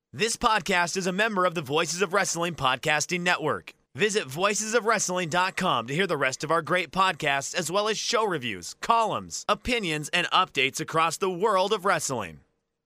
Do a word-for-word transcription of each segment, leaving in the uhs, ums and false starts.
This podcast is a member of the Voices of Wrestling Podcasting Network. Visit voices of wrestling dot com to hear the rest of our great podcasts, as well as show reviews, columns, opinions, and updates across the world of wrestling.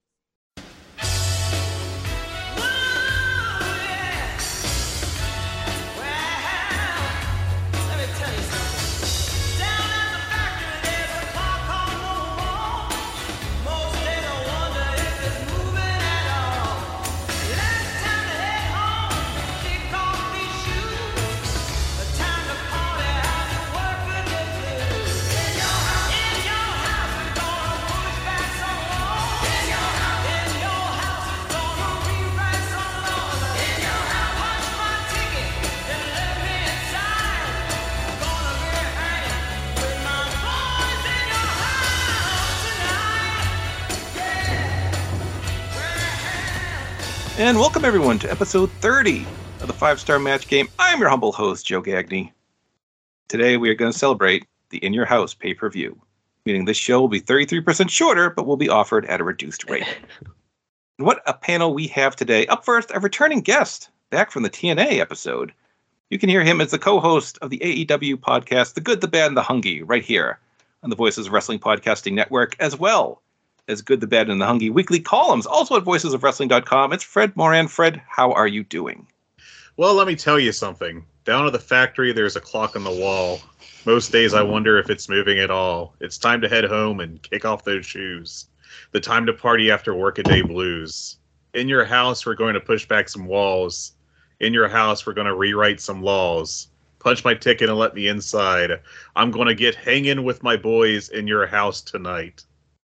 And welcome everyone to episode thirty of the Five Star Match Game. I'm your humble host, Joe Gagney. Today we are going to celebrate the In Your House pay-per-view, meaning this show will be thirty-three percent shorter, but will be offered at a reduced rate. And what a panel we have today. Up first, a returning guest back from the T N A episode. You can hear him as the co-host of the A E W podcast, The Good, the Bad, and the Hungry, right here on the Voices of Wrestling Podcasting Network, as well as Good, the Bad, and the Hungry weekly columns, also at voices of wrestling dot com. It's Fred Moran. Fred, how are you doing? Well, let me tell you something. Down at the factory, there's a clock on the wall. Most days I wonder if it's moving at all. It's time to head home and kick off those shoes. The time to party after workaday blues. In your house, we're going to push back some walls. In your house, we're going to rewrite some laws. Punch my ticket and let me inside. I'm going to get hanging with my boys in your house tonight.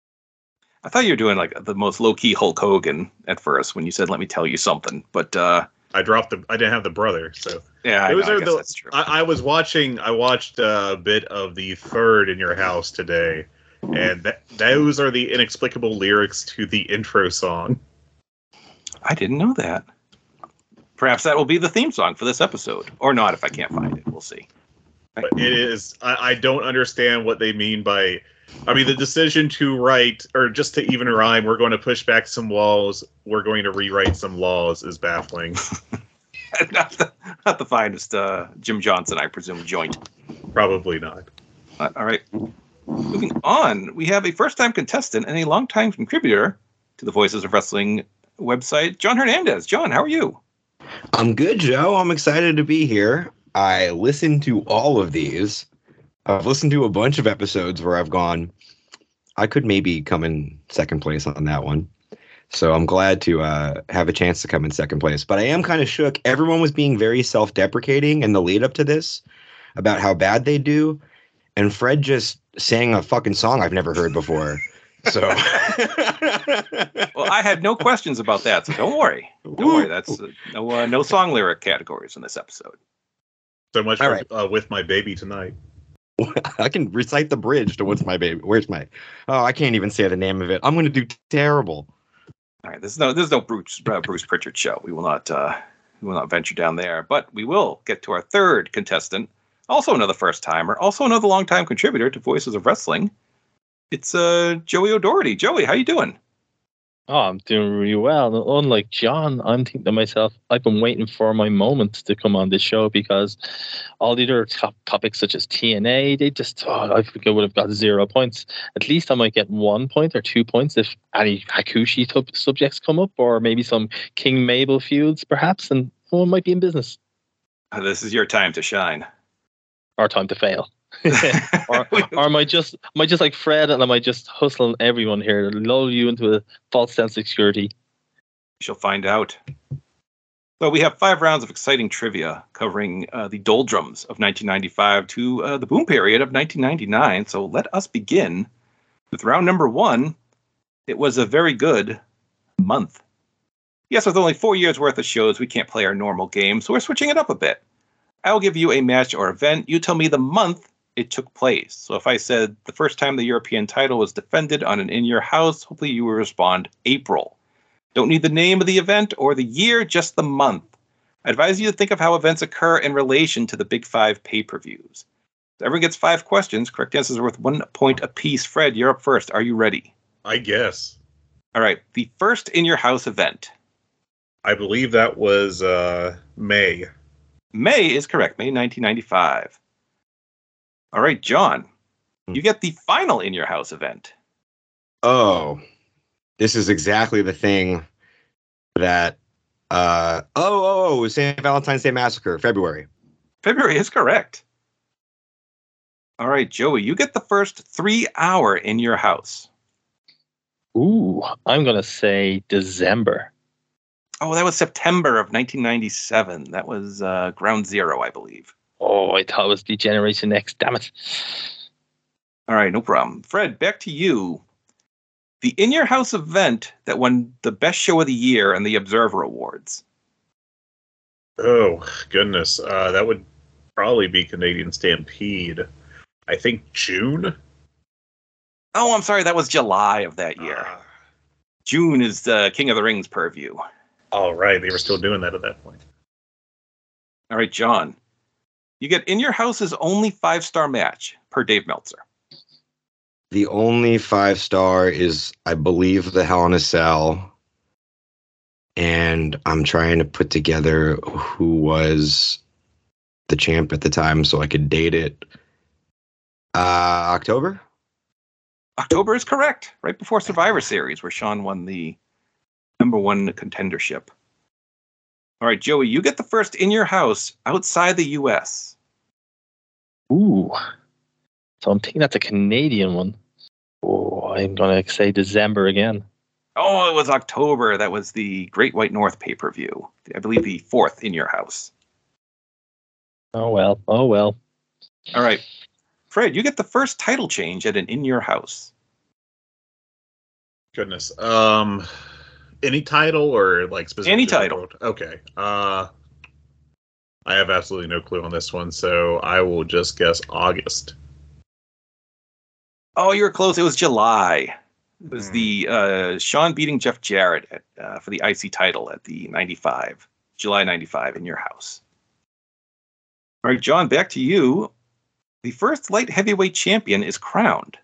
I thought you were doing like the most low-key Hulk Hogan at first when you said, let me tell you something. But uh, I dropped the, I didn't have the brother. So yeah, it was I, know, I the, guess that's true. I, I was watching, I watched a bit of the third In Your House today. And that, those are the inexplicable lyrics to the intro song. I didn't know that. Perhaps that will be the theme song for this episode. Or not if I can't find it. We'll see. But it is, I, I don't understand what they mean by, I mean, the decision to write, or just to even rhyme, we're going to push back some walls, we're going to rewrite some laws, is baffling. not, the, not the finest uh, Jim Johnson, I presume, joint. Probably not. Uh, all right. Moving on, we have a first-time contestant and a long-time contributor to the Voices of Wrestling website, John Hernandez. John, how are you? I'm good, Joe. I'm excited to be here. I listened to all of these. I've listened to a bunch of episodes where I've gone, I could maybe come in second place on that one. So I'm glad to uh, have a chance to come in second place. But I am kind of shook. Everyone was being very self-deprecating in the lead up to this about how bad they do. And Fred just sang a fucking song I've never heard before. So, well, I had no questions about that, so don't worry. Don't Ooh. worry. That's uh, no uh, no song lyric categories in this episode. So much All for right. uh, With My Baby Tonight. I can recite the bridge to What's My Baby. Where's my? Oh, I can't even say the name of it. I'm going to do terrible. All right, there's no there's no Bruce uh, Bruce Pritchard show. We will not uh, we will not venture down there, but we will get to our third contestant. Also another first timer. Also another long time contributor to Voices of Wrestling. It's uh, Joey O'Doherty. Joey, how you doing? Oh, I'm doing really well. Unlike John, I'm thinking to myself, I've been waiting for my moment to come on this show because all the other top topics such as T N A, they just, oh, I think I would have got zero points. At least I might get one point or two points if any Hakushi t- subjects come up, or maybe some King Mabel feuds, perhaps, and one might be in business. This is your time to shine. Or time to fail. or, or am I just am I just like Fred, and am I just hustling everyone here to lull you into a false sense of security? You shall find out. So we have five rounds of exciting trivia covering uh, the doldrums of nineteen ninety-five to uh, the boom period of nineteen ninety-nine. So let us begin with round number one. It was a very good month. Yes, with only four years worth of shows, we can't play our normal game, so we're switching it up a bit. I will give you a match or event. You tell me the month it took place. So if I said the first time the European title was defended on an In Your House, hopefully you will respond April. Don't need the name of the event or the year, just the month. I advise you to think of how events occur in relation to the Big Five pay-per-views. So everyone gets five questions. Correct answers are worth one point apiece. Fred, you're up first. Are you ready? I guess. All right. The first In Your House event I believe that was uh, May. May is correct. May nineteen ninety-five. All right, John. You get the final In Your House event. Oh, this is exactly the thing that. Uh, oh, oh, oh, Saint Valentine's Day Massacre, February. February is correct. All right, Joey. You get the first three-hour In Your House. Ooh, I'm gonna say December. Oh, that was September of nineteen ninety-seven. That was uh, Ground Zero, I believe. Oh, I thought it was the Generation X. Damn it. All right, no problem. Fred, back to you. The In Your House event that won the Best Show of the Year and the Observer Awards. Oh, goodness. Uh, that would probably be Canadian Stampede. I think June? Oh, I'm sorry. That was July of that year. Ah. June is the King of the Rings purview. All right, they were still doing that at that point. All right, John. You get In Your House's only five-star match per Dave Meltzer. The only five star is, I believe, the Hell in a Cell. And I'm trying to put together who was the champ at the time so I could date it. Uh, October? October is correct. Right before Survivor Series, where Sean won the number one contendership. All right, Joey, you get the first In Your House outside the U S. Ooh. So I'm thinking that's a Canadian one. Oh, I'm going to say December again. Oh, it was October. That was the Great White North pay-per-view. I believe the fourth In Your House. Oh, well. Oh, well. All right. Fred, you get the first title change at an In Your House. Goodness. Um, any title or like specific? Any title. Okay. Uh, I have absolutely no clue on this one, so I will just guess August. Oh, you were close. It was July. It was Hmm. the uh, Sean beating Jeff Jarrett at, uh, for the I C title at the ninety-five, July ninety-five In Your House. All right, John, back to you. The first light heavyweight champion is crowned.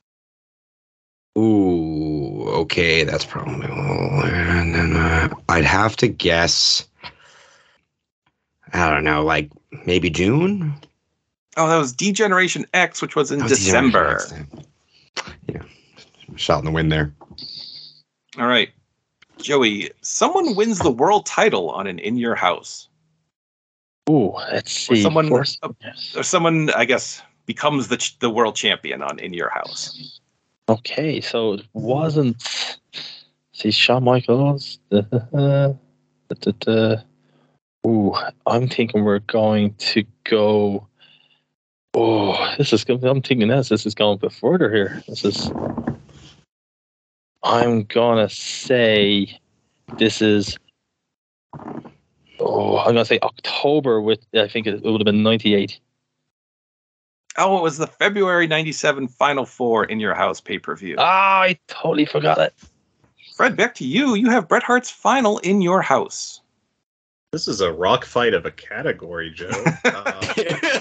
Ooh, okay, that's probably. And then uh, I'd have to guess. I don't know, like maybe June. Oh, that was D-Generation X, which was in Oh, December. Yeah, shot in the wind there. All right, Joey, someone wins the world title on an In Your House. Ooh, let's Or see. someone, Force- uh, or someone, I guess, becomes the ch- the world champion on In Your House. Okay, so it wasn't. See, Shawn Michaels. Da, da, da, da, da. Ooh, I'm thinking we're going to go. Oh, this is. I'm thinking this. This is going a bit further here. This is. I'm gonna say this is. Oh, I'm gonna say October with. I think it would have been ninety-eight. Oh, it was the February ninety-seven Final Four In Your House pay-per-view. Ah, I totally forgot it. Fred, back to you. You have Bret Hart's final In Your House. This is a rock fight of a category, Joe. Uh,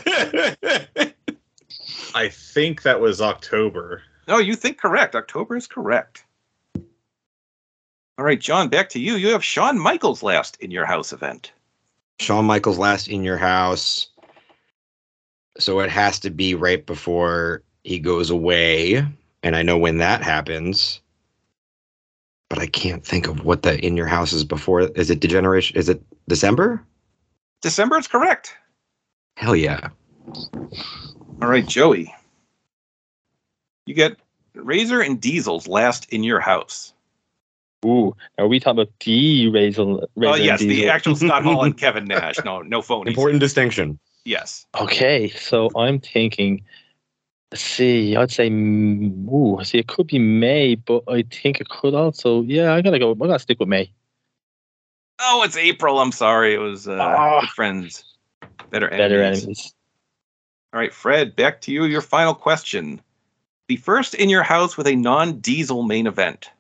I think that was October. No, you think correct. October is correct. All right, John, back to you. You have Shawn Michaels' last In Your House event. Shawn Michaels last In Your House. So it has to be right before he goes away. And I know when that happens. But I can't think of what the In Your House is before. Is it Degeneration? Is it December? December is correct. Hell yeah. All right, Joey. You get Razor and Diesel's last In Your House. Ooh, are we talking about the Razor? Oh, Razor yes, and the Diesel? actual Scott Hall and Kevin Nash. No, no phonies. Important distinction. Yes. Okay, so I'm thinking. Let's see, I'd say. mm, Ooh, see, it could be May, but I think it could also. Yeah, I gotta go. I gotta stick with May. Oh, it's April. I'm sorry. It was uh, Ah. Good Friends, Better Enemies. Better enemies. All right, Fred, back to you. Your final question. The first In Your House with a non-diesel main event.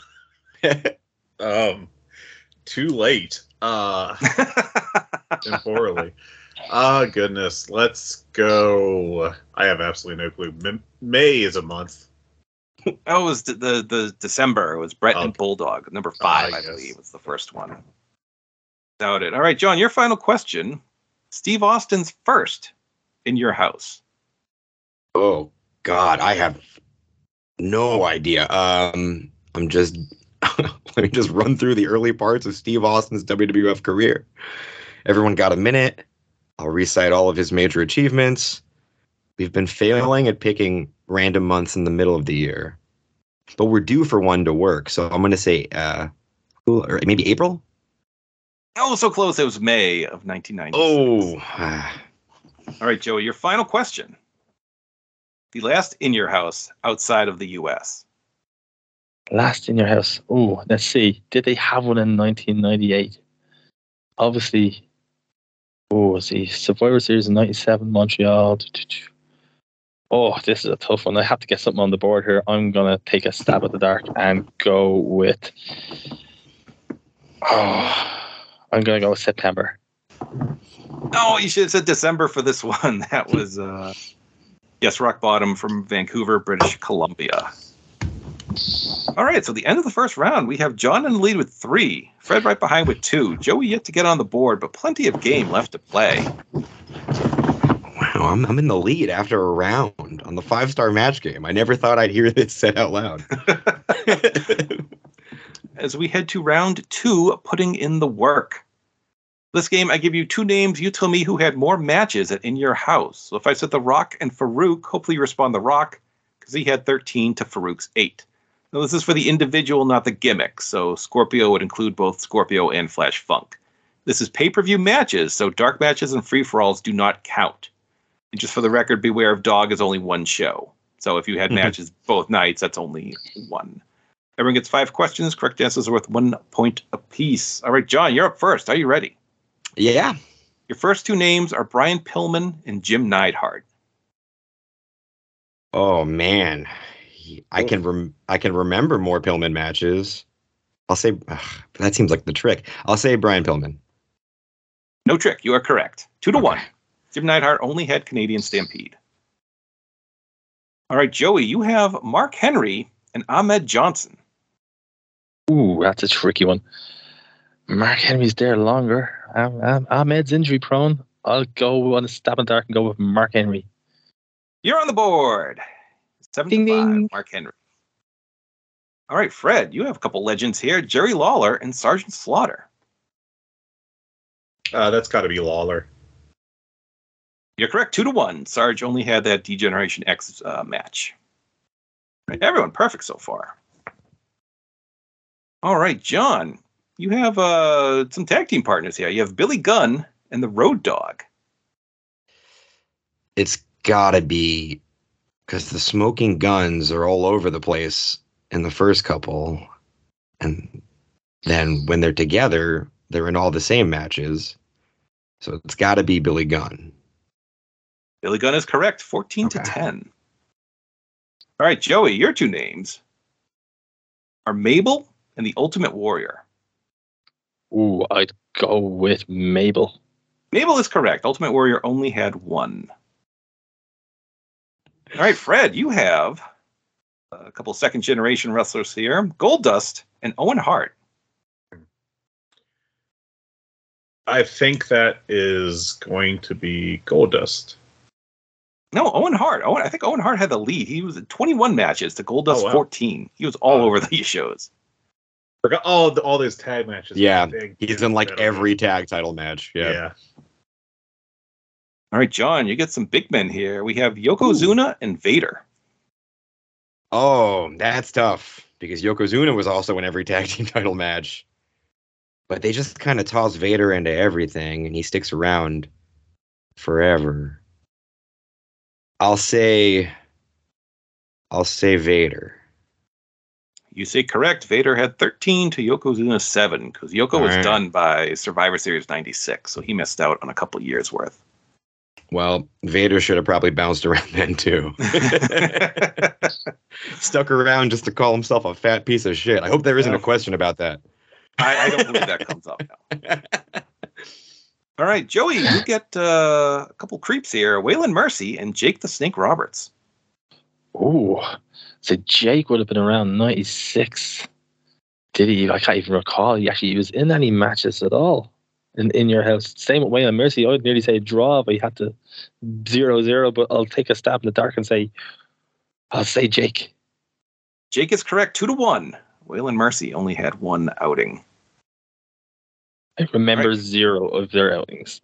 Um, too late. Uh, temporally. Ah, goodness. Let's go. I have absolutely no clue. M- May is a month. Oh, it was the, the, the December. It was Brett and Okay. Bulldog. Number five, Ah, I yes. believe, was the first one. Doubt it. All right, John, your final question. Steve Austin's first in your house. Oh God, I have no idea. Um, I'm just let me just run through the early parts of Steve Austin's W W F career. Everyone got a minute. I'll recite all of his major achievements. We've been failing at picking random months in the middle of the year, but we're due for one to work. So I'm going to say, uh, or maybe April. Oh, so close. It was May of nineteen ninety. Oh, all right, Joey, your final question. The last in your house outside of the U S. Last in your house. Oh, let's see. Did they have one in nineteen ninety-eight? Obviously. Oh, see, Survivor Series in ninety-seven, Montreal. Oh, this is a tough one. I have to get something on the board here. I'm going to take a stab at the dark and go with... Oh, I'm going to go with September. Oh, you should have said December for this one. That was, uh, yes, Rock Bottom from Vancouver, British Columbia. All right, so the end of the first round, we have John in the lead with three, Fred right behind with two, Joey yet to get on the board, but plenty of game left to play. Wow, I'm, I'm in the lead after a round on the five-star match game. I never thought I'd hear this said out loud. As we head to round two, putting in the work. This game, I give you two names. You tell me who had more matches at In Your House. So if I said The Rock and Farouk, hopefully you respond The Rock, because he had thirteen to Farouk's eight. Now, this is for the individual, not the gimmick. So Scorpio would include both Scorpio and Flash Funk. This is pay-per-view matches, so dark matches and free-for-alls do not count. And just for the record, beware of Dog is only one show. So if you had matches both nights, that's only one. Everyone gets five questions. Correct answers are worth one point apiece. All right, John, you're up first. Are you ready? Yeah. Your first two names are Brian Pillman and Jim Neidhart. Oh man, I can rem- I can remember more Pillman matches. I'll say ugh, that seems like the trick. I'll say Brian Pillman. No trick. You are correct. Two to Okay. one. Jim Neidhart only had Canadian Stampede. All right, Joey, you have Mark Henry and Ahmed Johnson. Ooh, that's a tricky one. Mark Henry's there longer. Um, um, Ahmed's injury prone. I'll go on a stab in the dark and go with Mark Henry. You're on the board. Seven Ding, to five, ding. Mark Henry. All right, Fred, you have a couple legends here. Jerry Lawler and Sergeant Slaughter. Uh, that's got to be Lawler. You're correct, two to one. Sarge only had that D-Generation X uh, match. Right, everyone perfect so far. All right, John, you have uh, some tag team partners here. You have Billy Gunn and the Road Dogg. It's gotta be because the Smoking Guns are all over the place in the first couple, and then when they're together, they're in all the same matches. So it's gotta be Billy Gunn. Billy Gunn is correct, fourteen to Okay. ten. All right, Joey, your two names are Mabel and the Ultimate Warrior. Ooh, I'd go with Mabel. Mabel is correct. Ultimate Warrior only had one. All right, Fred, you have a couple second generation wrestlers here. Goldust and Owen Hart. I think that is going to be Goldust. No, Owen Hart. Owen, I think Owen Hart had the lead. He was at twenty-one matches to Goldust Oh, wow. fourteen. He was all Oh. over these shows. Forgot all the, all those tag matches. Yeah, Big, he's in like that every are- tag title match. Yeah. Yeah. All right, John, you get some big men here. We have Yokozuna and Vader. Oh, that's tough because Yokozuna was also in every tag team title match. But they just kind of toss Vader into everything and he sticks around forever. I'll say I'll say Vader. You say correct. Vader had thirteen to Yokozuna seven because Yoko All was right. done by Survivor Series ninety-six, so he missed out on a couple years worth. Well, Vader should have probably bounced around then too. Stuck around just to call himself a fat piece of shit. I hope there isn't a question about that. I, I don't believe that comes up now. All right, Joey, you get uh, a couple creeps here. Waylon Mercy and Jake the Snake Roberts. Ooh, so Jake would have been around ninety-six. Did he? I can't even recall. He actually he was in any matches at all in, in your house. Same with Waylon Mercy. I'd nearly say draw, but you had to zero zero. But I'll take a stab in the dark and say, I'll say Jake. Jake is correct, two to one. Waylon Mercy only had one outing. I remember Right. zero of their outings.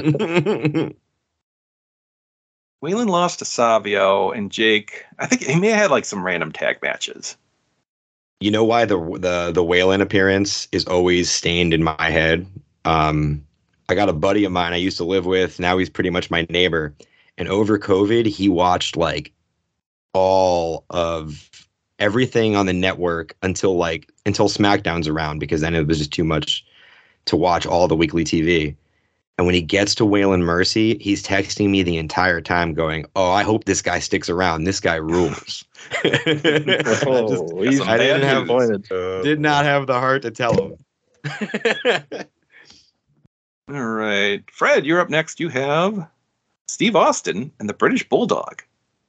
Waylon lost to Savio, and Jake, I think he may have had like some random tag matches. You know why the the the Whalen appearance is always stained in my head? Um, I got a buddy of mine I used to live with. Now he's pretty much my neighbor. And over COVID, he watched like all of everything on the network until like until SmackDown's around, because then it was just too much to watch all the weekly T V. And when he gets to Waylon Mercy, he's texting me the entire time going, "Oh, I hope this guy sticks around. This guy rules." I, just, Oh, he's some I didn't bad have news. disappointed. Uh, did not have the heart to tell him. All right. Fred, you're up next. You have Steve Austin and the British Bulldog.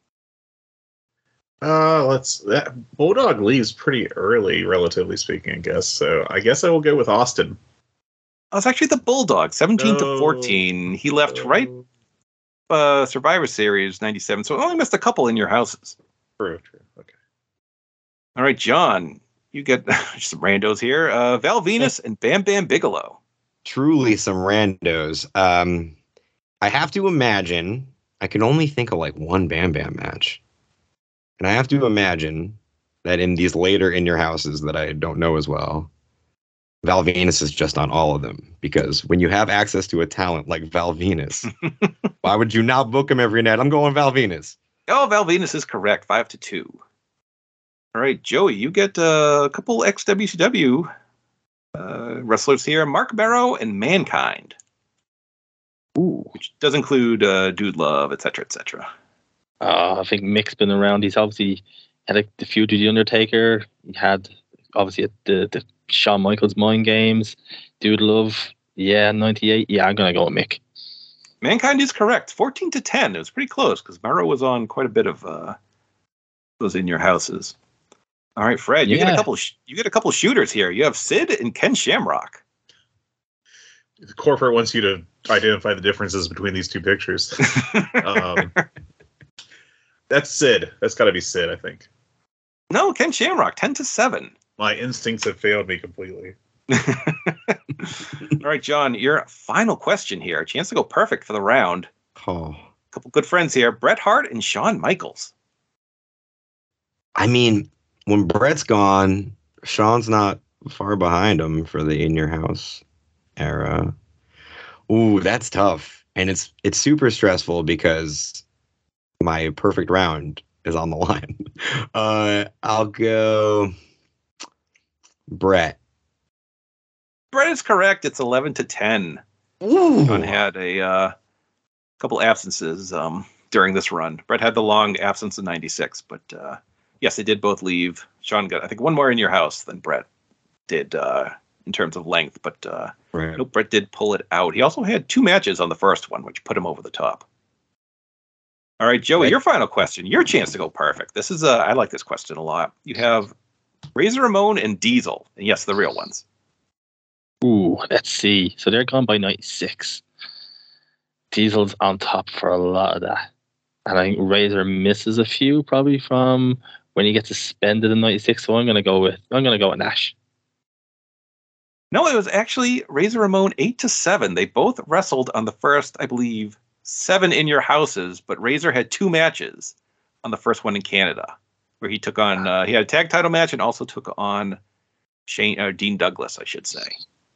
Uh, let's. That Bulldog leaves pretty early, relatively speaking, I guess. So I guess I will go with Austin. Oh, it's actually the Bulldog, seventeen to No. fourteen. He left right uh, Survivor Series ninety-seven, so only missed a couple in your houses. True, true. Okay. All right, John, you get some randos here. Uh, Val Venus and Bam Bam Bigelow. Truly some randos. Um, I have to imagine, I can only think of like one Bam Bam match. And I have to imagine that in these later In Your Houses that I don't know as well, Val Venus is just on all of them. Because when you have access to a talent like Val Venus, why would you not book him every night? I'm going Val Venus. Oh, Val Venus is correct, five to two. All right, Joey, you get uh, a couple ex-W C W uh, wrestlers here, Mark Barrow and Mankind. Ooh. Which does include uh, Dude Love, et cetera, et cetera. Uh, I think Mick's been around. He's obviously had a, the feud with The Undertaker. He had, obviously, the, the Shawn Michaels Mind Games. Dude Love, yeah, ninety-eight. Yeah, I'm going to go with Mick. Mankind is correct, fourteen to ten. It was pretty close because Barrow was on quite a bit of uh, those In Your Houses. All right, Fred, you get a Yeah. couple. Sh- you get a couple shooters here. You have Sid and Ken Shamrock. The corporate wants you to identify the differences between these two pictures. um, that's Sid. That's got to be Sid, I think. No, Ken Shamrock, ten to seven. My instincts have failed me completely. All right, John, your final question here. A chance to go perfect for the round. Oh. A couple good friends here. Bret Hart and Shawn Michaels. I mean, when Brett's gone, Sean's not far behind him for the In Your House era. Ooh, that's tough. And it's it's super stressful because my perfect round is on the line. Uh, I'll go Brett. Bret is correct. It's eleven to ten. Ooh. Shawn had a uh, couple absences um, during this run. Bret had the long absence in ninety-six, but uh, yes, they did both leave. Shawn got, I think, one more In Your House than Bret did uh, in terms of length, but uh, Right. nope, Bret did pull it out. He also had two matches on the first one, which put him over the top. All right, Joey, Right. your final question. Your chance to go perfect. This is, uh, I like this question a lot. You have Razor Ramon and Diesel, and yes, the real ones. Ooh, let's see. So they're gone by ninety-six. Diesel's on top for a lot of that. And I think Razor misses a few probably from when he gets suspended in ninety-six. So I'm gonna go with I'm gonna go with Nash. No, it was actually Razor Ramon eight to seven. They both wrestled on the first, I believe, seven In Your Houses, but Razor had two matches on the first one in Canada, where he took on uh, he had a tag title match and also took on Shane uh, Dean Douglas, I should say.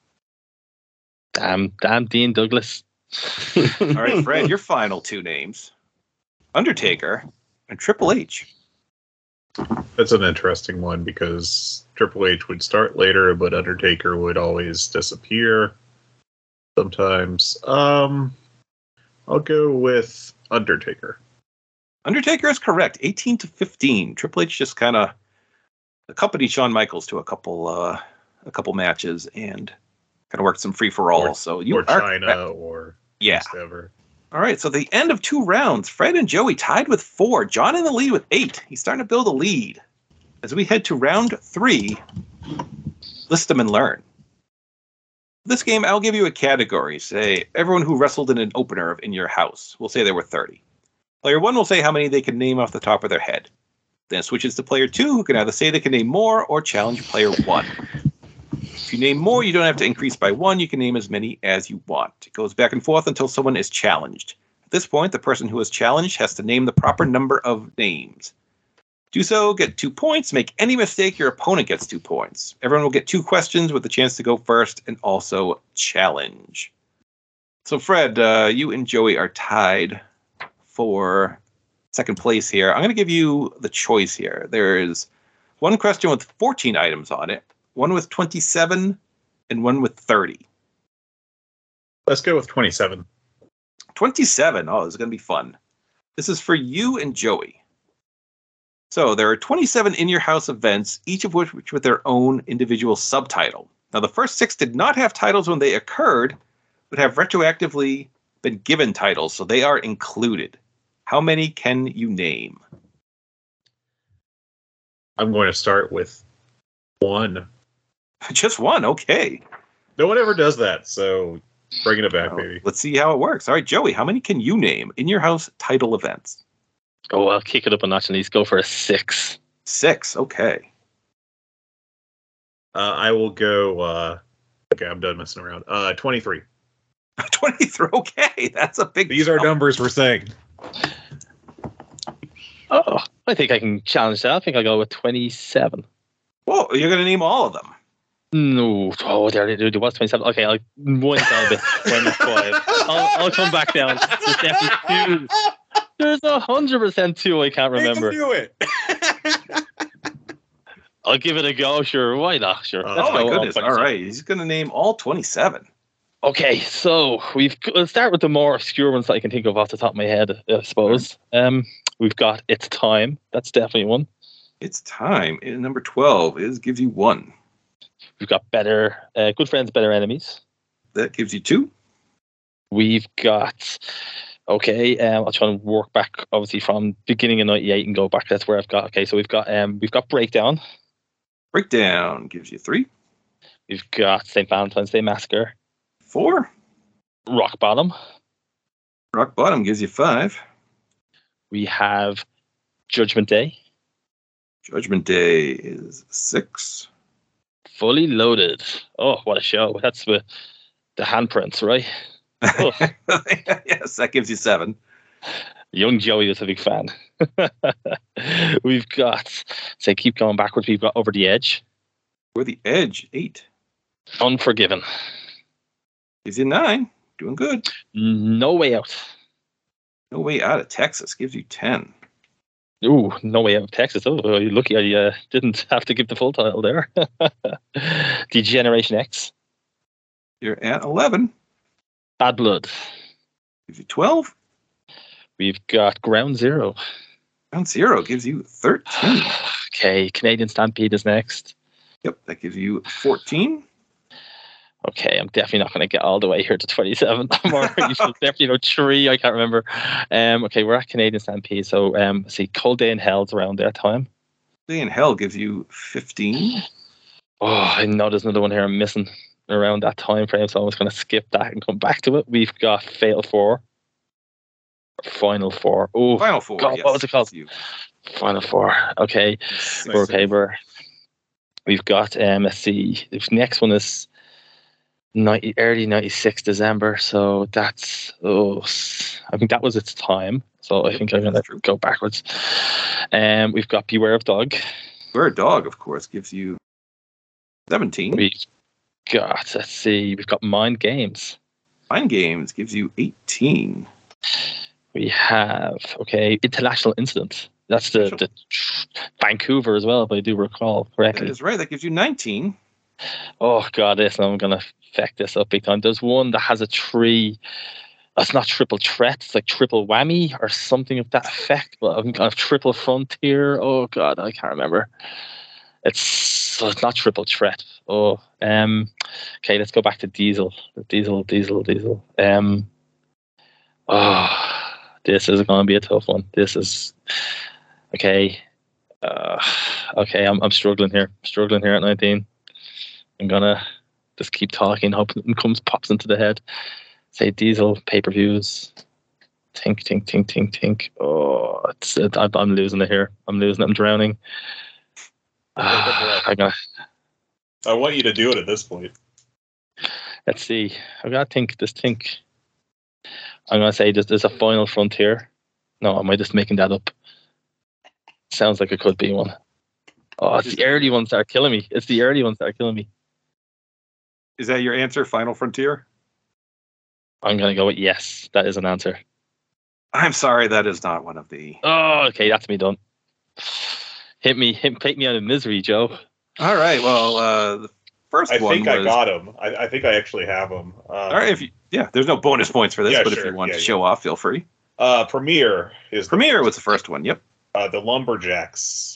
Damn, damn Dean Douglas. All right, Fred, your final two names: Undertaker and Triple H. That's an interesting one because Triple H would start later, but Undertaker would always disappear sometimes. Um, I'll go with Undertaker. Undertaker is correct, eighteen to fifteen. Triple H just kind of accompanied Shawn Michaels to a couple uh, a couple matches and kind of worked some free for all. Or- So you or are China correct. or Yeah. whatever. All right, so the end of two rounds, Fred and Joey tied with four. John in the lead with eight. He's starting to build a lead. As we head to round three, list them and learn. This game, I'll give you a category. Say, everyone who wrestled in an opener of In Your House. We'll say there were thirty. Player one will say how many they can name off the top of their head. Then it switches to player two, who can either say they can name more or challenge player one. If you name more, you don't have to increase by one. You can name as many as you want. It goes back and forth until someone is challenged. At this point, the person who is challenged has to name the proper number of names. Do so, get two points. Make any mistake, your opponent gets two points. Everyone will get two questions with the chance to go first and also challenge. So, Fred, uh, you and Joey are tied for second place here. I'm going to give you the choice here. There is one question with fourteen items on it, one with twenty-seven, and one with thirty. Let's go with twenty-seven. twenty-seven. Oh, this is going to be fun. This is for you and Joey. So there are twenty-seven In Your House events, each of which, which with their own individual subtitle. Now, the first six did not have titles when they occurred, but have retroactively been given titles, so they are included. How many can you name? I'm going to start with one. Just one, okay. No one ever does that, so bringing it back, Well, baby. let's see how it works. All right, Joey, how many can you name In Your House title events? Oh, I'll kick it up a notch and let's go for a six. Six, okay. Uh, I will go. Uh, okay, I'm done messing around. Uh, twenty-three. twenty-three, okay. That's a big These are jump. numbers we're saying. Oh, I think I can challenge that. I think I'll go with twenty-seven. Whoa, you're going to name all of them. No, oh, there, there, there was twenty-seven. Okay, I'll one down a bit. twenty-five. I'll, I'll come back down. There's definitely two. There's a hundred percent two. I can't remember. do it. I'll give it a go. Sure, why not? Sure. Oh Let's Oh, my go on goodness. All twenty-seven. right, he's going to name all twenty-seven. Okay, so we've let's start with the more obscure ones that I can think of off the top of my head. I suppose. Um, we've got It's Time. That's definitely one. It's time. And number twelve is gives you one. We've got Better, uh, Good Friends, Better Enemies. That gives you two. We've got, okay, um, I'll try and work back, obviously, from beginning of ninety-eight and go back. That's where I've got, okay, so we've got um, we've got Breakdown. Breakdown gives you three. We've got Saint Valentine's Day Massacre. Four. Rock Bottom. Rock Bottom gives you five. We have Judgment Day. Judgment Day is six. Fully Loaded. Oh, what a show. That's the, the handprints, right? Oh. Yes, that gives you seven. Young Joey was a big fan. We've got, say, keep going backwards. We've got Over the Edge. Or the Edge, eight. Unforgiven. Gives you nine. Doing good. No Way Out. No Way Out of Texas gives you ten. Ooh, No Way Out of Texas. Oh, you're lucky I uh, didn't have to give the full title there. Degeneration X. You're at eleven. Bad Blood. Gives you twelve. We've got Ground Zero. Ground Zero gives you thirteen. Okay, Canadian Stampede is next. Yep, that gives you fourteen. Okay, I'm definitely not going to get all the way here to twenty-seven. I'm already so definitely know three. I can't remember. Um, okay, we're at Canadian Stampede. So, um, see, Cold Day in Hell's around their time. Day in Hell gives you fifteen. Oh, I know there's another one here I'm missing around that time frame, so I'm just going to skip that and come back to it. We've got Fatal Four. Final Four. Oh, Final Four. God, yes, what was it called? gives you Final Four. Okay, six. we're okay. We're, we've got, um, let's see, the next one is ninety, early ninety-six December, so that's, oh, s- I think that was its time. So I think I'm going That's to true. go backwards. Um, we've got Beware of Dog. Where a Dog, of course, gives you seventeen. We've got, let's see, we've got Mind Games. Mind Games gives you eighteen. We have, okay, International Incident. That's the, the Vancouver as well, if I do recall That correctly. is right. That gives you nineteen. Oh, God, this, I'm going to feck this up big time. There's one that has a tree. That's not triple threat. It's like triple whammy or something of that effect. But I've got a triple frontier. Oh, God, I can't remember. It's, so it's not triple threat. Oh, um, okay, let's go back to Diesel. Diesel, Diesel, Diesel. Um, oh, this is going to be a tough one. This is, okay. Uh, okay, I'm I'm struggling here. Struggling here at nineteen. I'm gonna Just keep talking, hoping it comes pops into the head. Say Diesel, pay-per-views. Think, think, think, think, think. Oh, it's, it, I'm, I'm losing it here. I'm losing it. I'm drowning. I got. I want you to do it at this point. Let's see. I gotta think. Just think. I'm gonna say there's, there's a Final Frontier. No, am I just making that up? Sounds like it could be one. Oh, it's the early ones that are killing me. It's the early ones that are killing me. Is that your answer, Final Frontier? I'm gonna go with yes. That is an answer. I'm sorry, that is not one of the. Oh, okay, that's me done. Hit me, hit, take me out of misery, Joe. All right. Well, uh, the first I one think was... I got them. I, I think I actually have them. Um, All right. If you, yeah, there's no bonus points for this, Yeah, but sure. if you want Yeah, to yeah. show off, feel free. Uh, Premiere is Premiere the, was the first one. Yep. uh, the Lumberjacks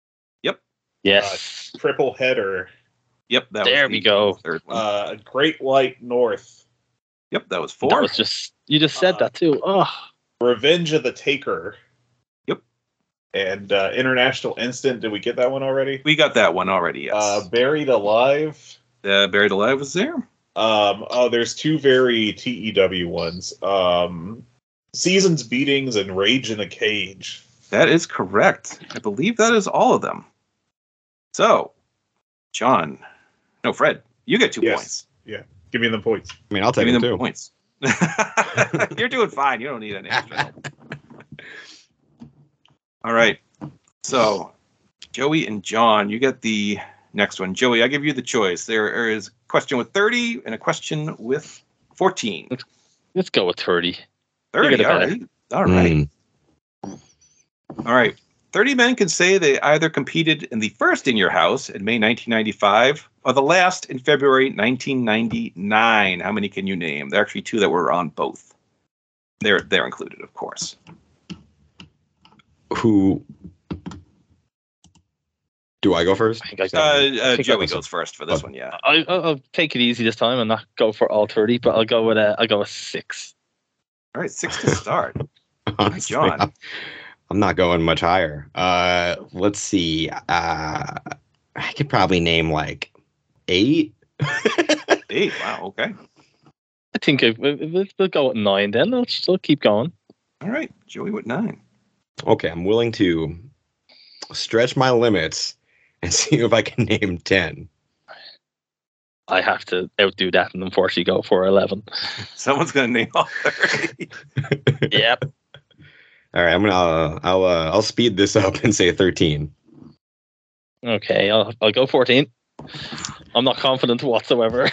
Yes. triple header. Yep. That There was we the go. Third one. Uh, Great White North. Yep. That was four. That was just you just said Uh, that too. Oh, Revenge of the Taker. Yep. And uh, International Instant. Did we get that one already? We got that one already. Yes. Uh, Buried Alive. uh, Buried Alive was there. Um, oh, there's two very T E W ones. Um, Seasons Beatings and Rage in a Cage. That is correct. I believe that is all of them. So, John, no, Fred, you get two Yes. points. Give me the points. I mean, I'll take Give me it them too. points. You're doing fine. You don't need any extra help. All right. So, Joey and John, you get the next one. Joey, I give you the choice. There is a question with thirty and a question with fourteen. let's go with thirty. thirty, it all better. right. All right. Mm. All right. thirty men can say they either competed in the first In Your House in May nineteen ninety-five or the last in February nineteen ninety-nine. How many can you name? There are actually two that were on both. They're they're included, of course. Who do I go first? I think I Uh, got. uh, think that Joey was- goes first for this one, yeah. I, I'll, I'll take it easy this time and not go for all thirty, but I'll go with uh, I'll go with six. All right, six to start. Honestly, John. I'm, I'm not going much higher. Uh, let's see. Uh, I could probably name like eight. Eight. Wow. Okay. I think I, we'll, we'll go with nine then. We'll still keep going. All right. Joey with nine. Okay, I'm willing to stretch my limits and see if I can name ten. I have to outdo that and unfortunately go for eleven. Someone's gonna name all thirty. Yep. All right, I'm gonna. Uh, I'll. Uh, I'll speed this up and say thirteen. Okay, I'll I'll go fourteen. I'm not confident whatsoever.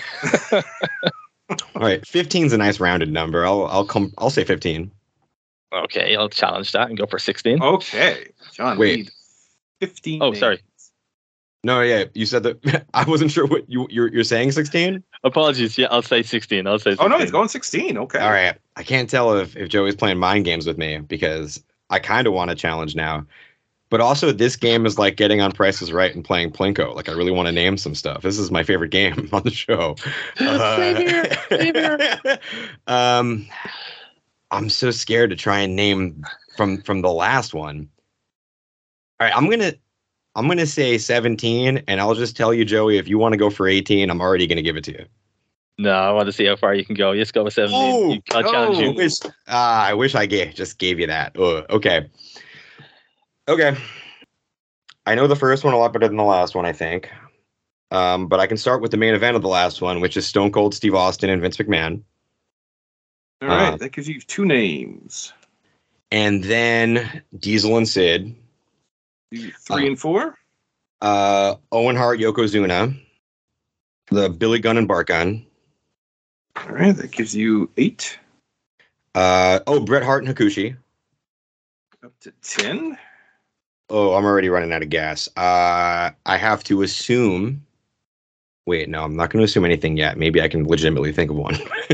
All right, fifteen is a nice rounded number. I'll. I'll come. I'll say fifteen. Okay, I'll challenge that and go for sixteen. Okay. John, Wait. lead fifteen. Oh, sorry. names. No, yeah, you said that. I wasn't sure what you you're you're saying. Sixteen. Apologies. Yeah, I'll say sixteen. I'll say. Oh sixteen. no, he's going sixteen. Okay. All right. I can't tell if if Joey's playing mind games with me because I kind of want to challenge now, but also this game is like getting on Price is Right and playing Plinko. Like I really want to name some stuff. This is my favorite game on the show. Same here. Same here. um, I'm so scared to try and name from from the last one. All right, I'm gonna I'm gonna say seventeen, and I'll just tell you, Joey, if you want to go for eighteen, I'm already gonna give it to you. No, I want to see how far you can go. Let's go with seventeen. Oh, You- I'll challenge oh. I you. wish, ah, I wish I gave, just gave you that. Ugh, okay. Okay. I know the first one a lot better than the last one, I think. Um, but I can start with the main event of the last one, which is Stone Cold Steve Austin and Vince McMahon. All right. Uh, that gives you two names. And then Diesel and Sid. Three uh, and four. Uh, Owen Hart, Yokozuna. The Billy Gunn and Bart Gunn. All right. That gives you eight. Uh, oh, Bret Hart and Hakushi. Up to ten. Oh, I'm already running out of gas. Uh, I have to assume. Wait, no, I'm not going to assume anything yet. Maybe I can legitimately think of one.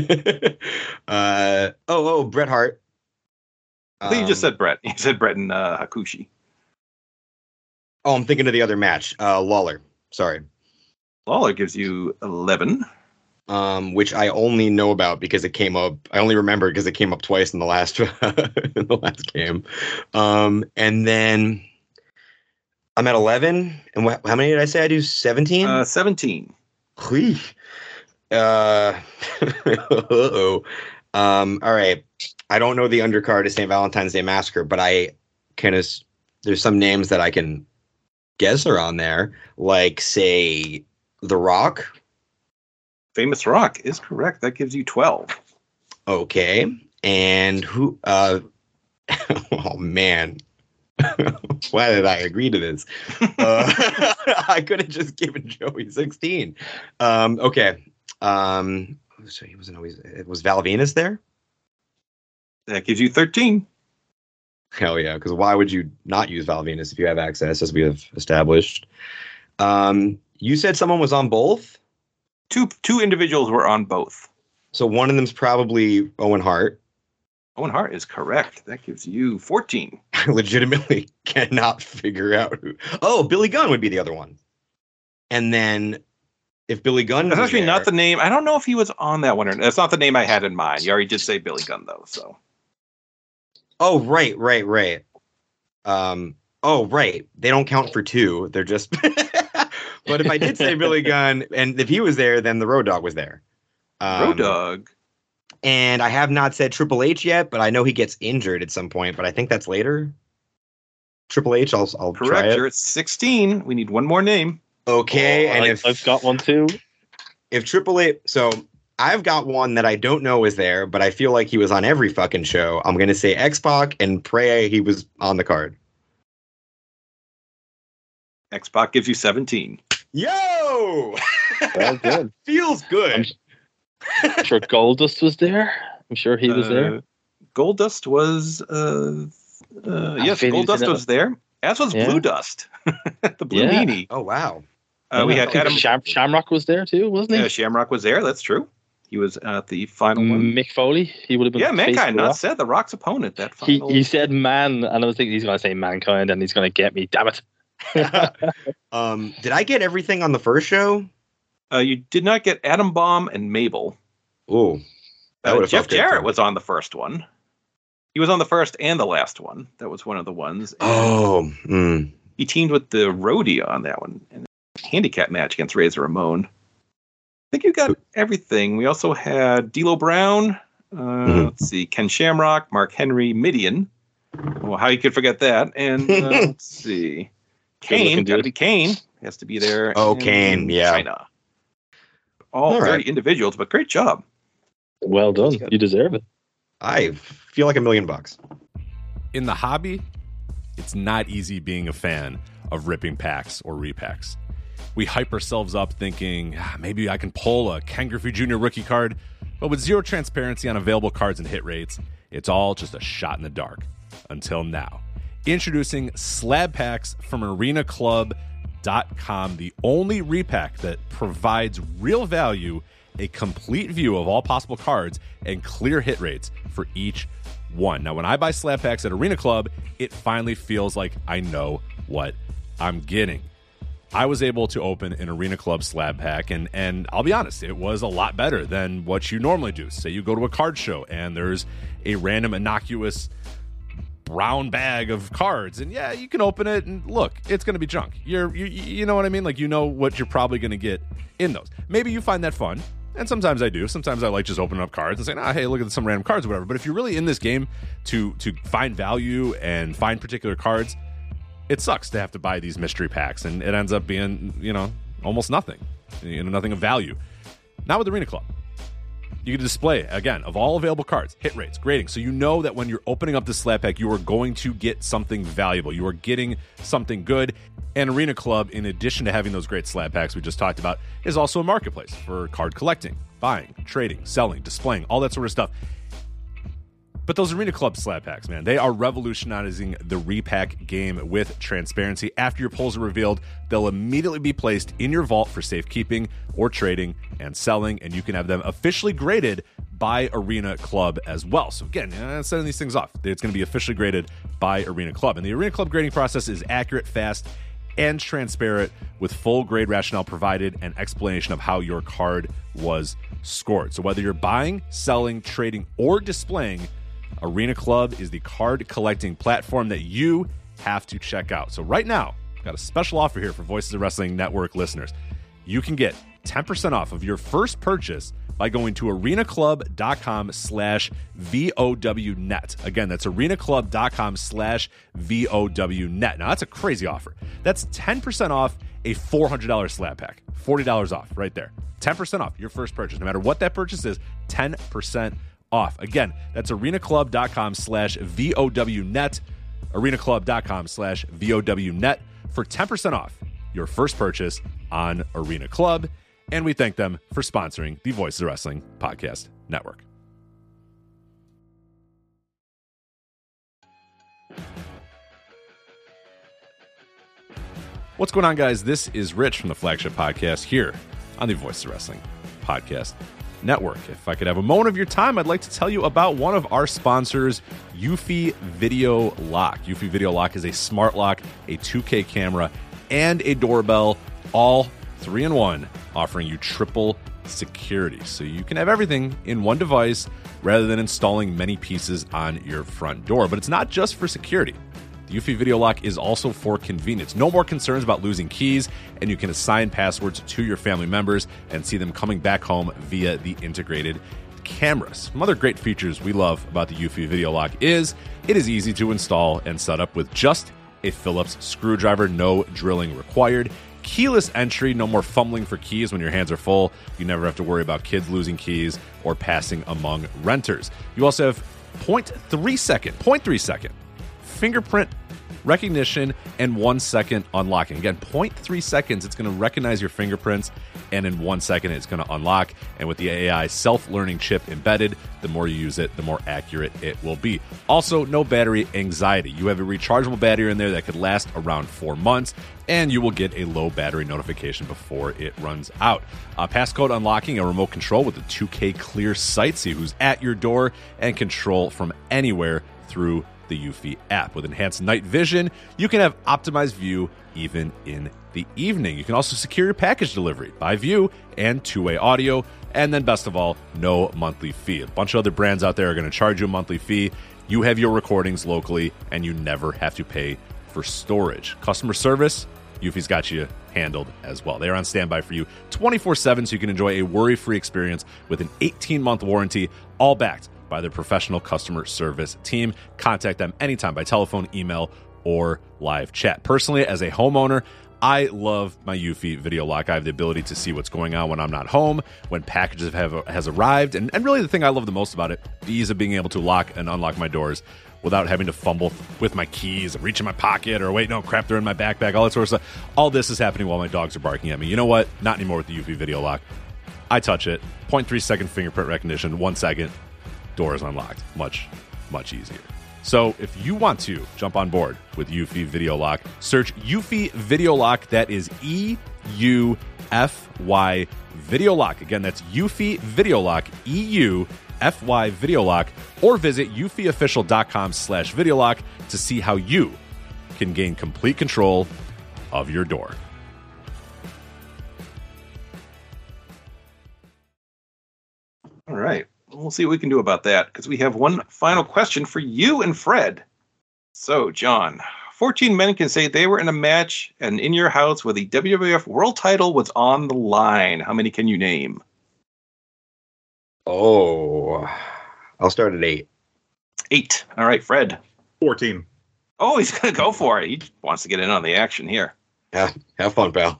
uh, oh, oh, Bret Hart. I think you just Um, said Brett. You said Brett and uh, Hakushi. Oh, I'm thinking of the other match. Uh, Lawler. Sorry. Lawler gives you eleven. Um, which I only know about because it came up. I only remember because it came up twice in the last in the last game. Um, and then I'm at eleven. And wh- how many did I say I do? seventeen. Uh, seventeen. Whee. Uh, uh-oh. Um, all right. I don't know the undercard of Saint Valentine's Day Massacre, but I can. As- there's some names that I can guess are on there, like say The Rock. Famous Rock is correct. That gives you twelve. Okay, and who? Uh, oh man, why did I agree to this? Uh, I could have just given Joey sixteen. Um, okay, um, so he wasn't always. Was Val Venus there? That gives you thirteen. Hell yeah, because why would you not use Val Venus if you have access, as we have established? Um, you said someone was on both? Two two individuals were on both. So one of them's probably Owen Hart. Owen Hart is correct. That gives you fourteen. I legitimately cannot figure out who. Oh, Billy Gunn would be the other one. And then if Billy Gunn That's was actually there, not the name. I don't know if he was on that one or that's not the name I had in mind. You already did say Billy Gunn though, so. Oh, right, right, right. Um, oh, right. They don't count for two. They're just. But if I did say Billy Gunn, and if he was there, then the Road Dogg was there. Um, Road Dogg. And I have not said Triple H yet, but I know he gets injured at some point. But I think that's later. Triple H, I'll I'll try Correct. it. You're at sixteen. We need one more name. Okay, Oh, and I, if I've got one too. if Triple H, so I've got one that I don't know is there, but I feel like he was on every fucking show. I'm gonna say X-Pac and pray he was on the card. X-Pac gives you seventeen. Yo, Well, good. feels good. I'm sure Goldust was there. I'm sure he was Uh, there. Goldust was uh, uh yes, fading to Goldust know. was there. As was Yeah. Blue Dust. The Blue Yeah. Meanie. Oh wow. Uh, we I had think Adam Sham- Shamrock was there too, wasn't he? Yeah, Shamrock was there. That's true. He was at the final one. Mick Foley. He would have been. Yeah, the face of Mankind. the Not Rock. said the Rock's opponent. That He final. he said man, and I was thinking he's going to say Mankind, and he's going to get me. Damn it! um, did I get everything on the first show? Uh, you did not get Adam Bomb and Mabel. Oh, that Uh, would have Jeff felt good, Jarrett too. was on the first one. He was on the first and the last one. That was one of the ones. And Oh, mm. he teamed with the Roadie on that one. And handicap match against Razor Ramon. I think you got everything. We also had D'Lo Brown. Uh, Mhm. Let's see, Ken Shamrock, Mark Henry, Midian. Well, how you could forget that? And uh, let's see, Kane. looking Got to dude. be Kane. Has to be there. Oh, and Kane, yeah. China. All, All thirty right. individuals, but great job. Well done. You deserve it. I feel like a million bucks. In the hobby, it's not easy being a fan of ripping packs or repacks. We hype ourselves up thinking, ah, maybe I can pull a Ken Griffey Junior rookie card, but with zero transparency on available cards and hit rates, it's all just a shot in the dark. Until now. Introducing Slab Packs from arena club dot com, the only repack that provides real value, a complete view of all possible cards, and clear hit rates for each one. Now, when I buy Slab Packs at Arena Club, it finally feels like I know what I'm getting. I was able to open an Arena Club slab pack, and and I'll be honest, it was a lot better than what you normally do. Say you go to a card show, and there's a random innocuous brown bag of cards, and yeah, you can open it, and look, it's going to be junk. You're, you, you know what I mean? Like, you know what you're probably going to get in those. Maybe you find that fun, and sometimes I do. Sometimes I like just opening up cards and saying, ah, hey, look at some random cards or whatever. But if you're really in this game to to find value and find particular cards, it sucks to have to buy these mystery packs, and it ends up being, you know, almost nothing, you know, nothing of value. Not with Arena Club. You can display, again, of all available cards, hit rates, grading, so you know that when you're opening up the slab pack, you are going to get something valuable. You are getting something good. And Arena Club, in addition to having those great slab packs we just talked about, is also a marketplace for card collecting, buying, trading, selling, displaying, all that sort of stuff. But those Arena Club slab packs, man, they are revolutionizing the repack game with transparency. After your pulls are revealed, they'll immediately be placed in your vault for safekeeping or trading and selling, and you can have them officially graded by Arena Club as well. So again, uh, sending these things off, it's going to be officially graded by Arena Club. And the Arena Club grading process is accurate, fast, and transparent, with full grade rationale provided and explanation of how your card was scored. So whether you're buying, selling, trading, or displaying, Arena Club is the card collecting platform that you have to check out. So right now, I've got a special offer here for Voices of Wrestling Network listeners. You can get ten percent off of your first purchase by going to arenaclub.com slash VOWnet. Again, that's arenaclub.com slash VOWnet. Now, that's a crazy offer. That's ten percent off a four hundred dollars slab pack. forty dollars off right there. ten percent off your first purchase. No matter what that purchase is, ten percent off. Again, that's arenaclub.com slash VOWnet. arenaclub.com slash VOWnet for ten percent off your first purchase on Arena Club. And we thank them for sponsoring the Voices of Wrestling Podcast Network. What's going on, guys? This is Rich from the Flagship Podcast here on the Voices of Wrestling Podcast Network. If I could have a moment of your time, I'd like to tell you about one of our sponsors, Eufy Video Lock. Eufy Video Lock is a smart lock, a two K camera, and a doorbell, all three in one, offering you triple security. So you can have everything in one device rather than installing many pieces on your front door. But it's not just for security. The Eufy Video Lock is also for convenience. No more concerns about losing keys, and you can assign passwords to your family members and see them coming back home via the integrated cameras. Some other great features we love about the Eufy Video Lock is it is easy to install and set up with just a Phillips screwdriver, no drilling required. Keyless entry, no more fumbling for keys when your hands are full. You never have to worry about kids losing keys or passing among renters. You also have zero point three second, zero point three second fingerprint recognition and one second unlocking. Again, zero point three seconds, it's going to recognize your fingerprints, and in one second, it's going to unlock. And with the A I self-learning chip embedded, the more you use it, the more accurate it will be. Also, no battery anxiety. You have a rechargeable battery in there that could last around four months, and you will get a low battery notification before it runs out. Uh, passcode unlocking, a remote control with a two K clear sight, see who's at your door, and control from anywhere through the Eufy app. With enhanced night vision, you can have optimized view even in the evening. You can also secure your package delivery by view and two-way audio. And then best of all, no monthly fee. A bunch of other brands out there are going to charge you a monthly fee. You have your recordings locally, and you never have to pay for storage. Customer service, Eufy's got you handled as well. They're on standby for you twenty-four seven, so you can enjoy a worry-free experience with an eighteen-month warranty, all backed by their professional customer service team. Contact them anytime by telephone, email, or live chat. Personally, as a homeowner, I love my Eufy Video Lock. I have the ability to see what's going on when I'm not home, when packages have has arrived, and, and really the thing I love the most about it, the ease of being able to lock and unlock my doors without having to fumble with my keys and reach in my pocket or wait, no, crap, they're in my backpack, all that sort of stuff. All this is happening while my dogs are barking at me. You know what? Not anymore with the Eufy Video Lock. I touch it, zero point three second fingerprint recognition, one second, door is unlocked. Much, much easier. So if you want to jump on board with Eufy Video Lock, search Eufy Video Lock. That is E U F Y Video Lock. Again, that's Eufy Video Lock, E U F Y Video Lock, or visit eufyofficial.com slash video lock to see how you can gain complete control of your door. All right. We'll see what we can do about that, because we have one final question for you and Fred. So, John, fourteen men can say they were in a match and in your house where the W W F World Title was on the line. How many can you name? Oh, I'll start at eight. Eight. All right, Fred. fourteen. Oh, he's going to go for it. He wants to get in on the action here. Yeah, have fun, pal.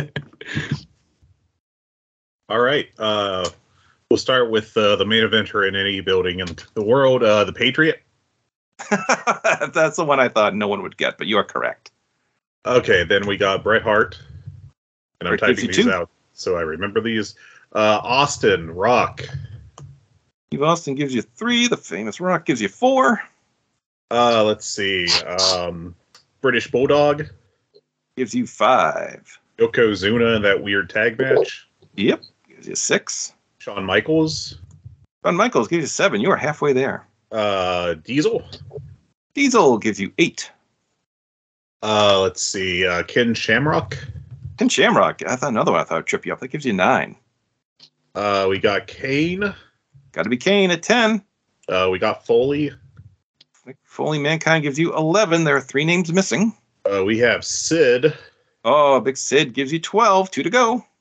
All right. Uh, we'll start with uh, the main eventer in any building in the world, uh, the Patriot. That's the one I thought no one would get, but you are correct. Okay, then we got Bret Hart. And I'm Bret gives typing you these two. out so I remember these. Uh, Austin, Rock. Steve Austin gives you three. The famous Rock gives you four. Uh, let's see. Um, British Bulldog. Gives you five. Yokozuna in that weird tag match. Yep. Gives you six. Shawn Michaels. Shawn Michaels gives you seven. You are halfway there. Uh, Diesel. Diesel gives you eight. Uh, let's see. Uh, Ken Shamrock. Ken Shamrock. I thought another one I thought would trip you up. That gives you nine. Uh, we got Kane. Got to be Kane at ten. Uh, we got Foley. Mick Foley Mankind gives you eleven. There are three names missing. Uh, we have Sid. Oh, Big Sid gives you twelve. Two to go.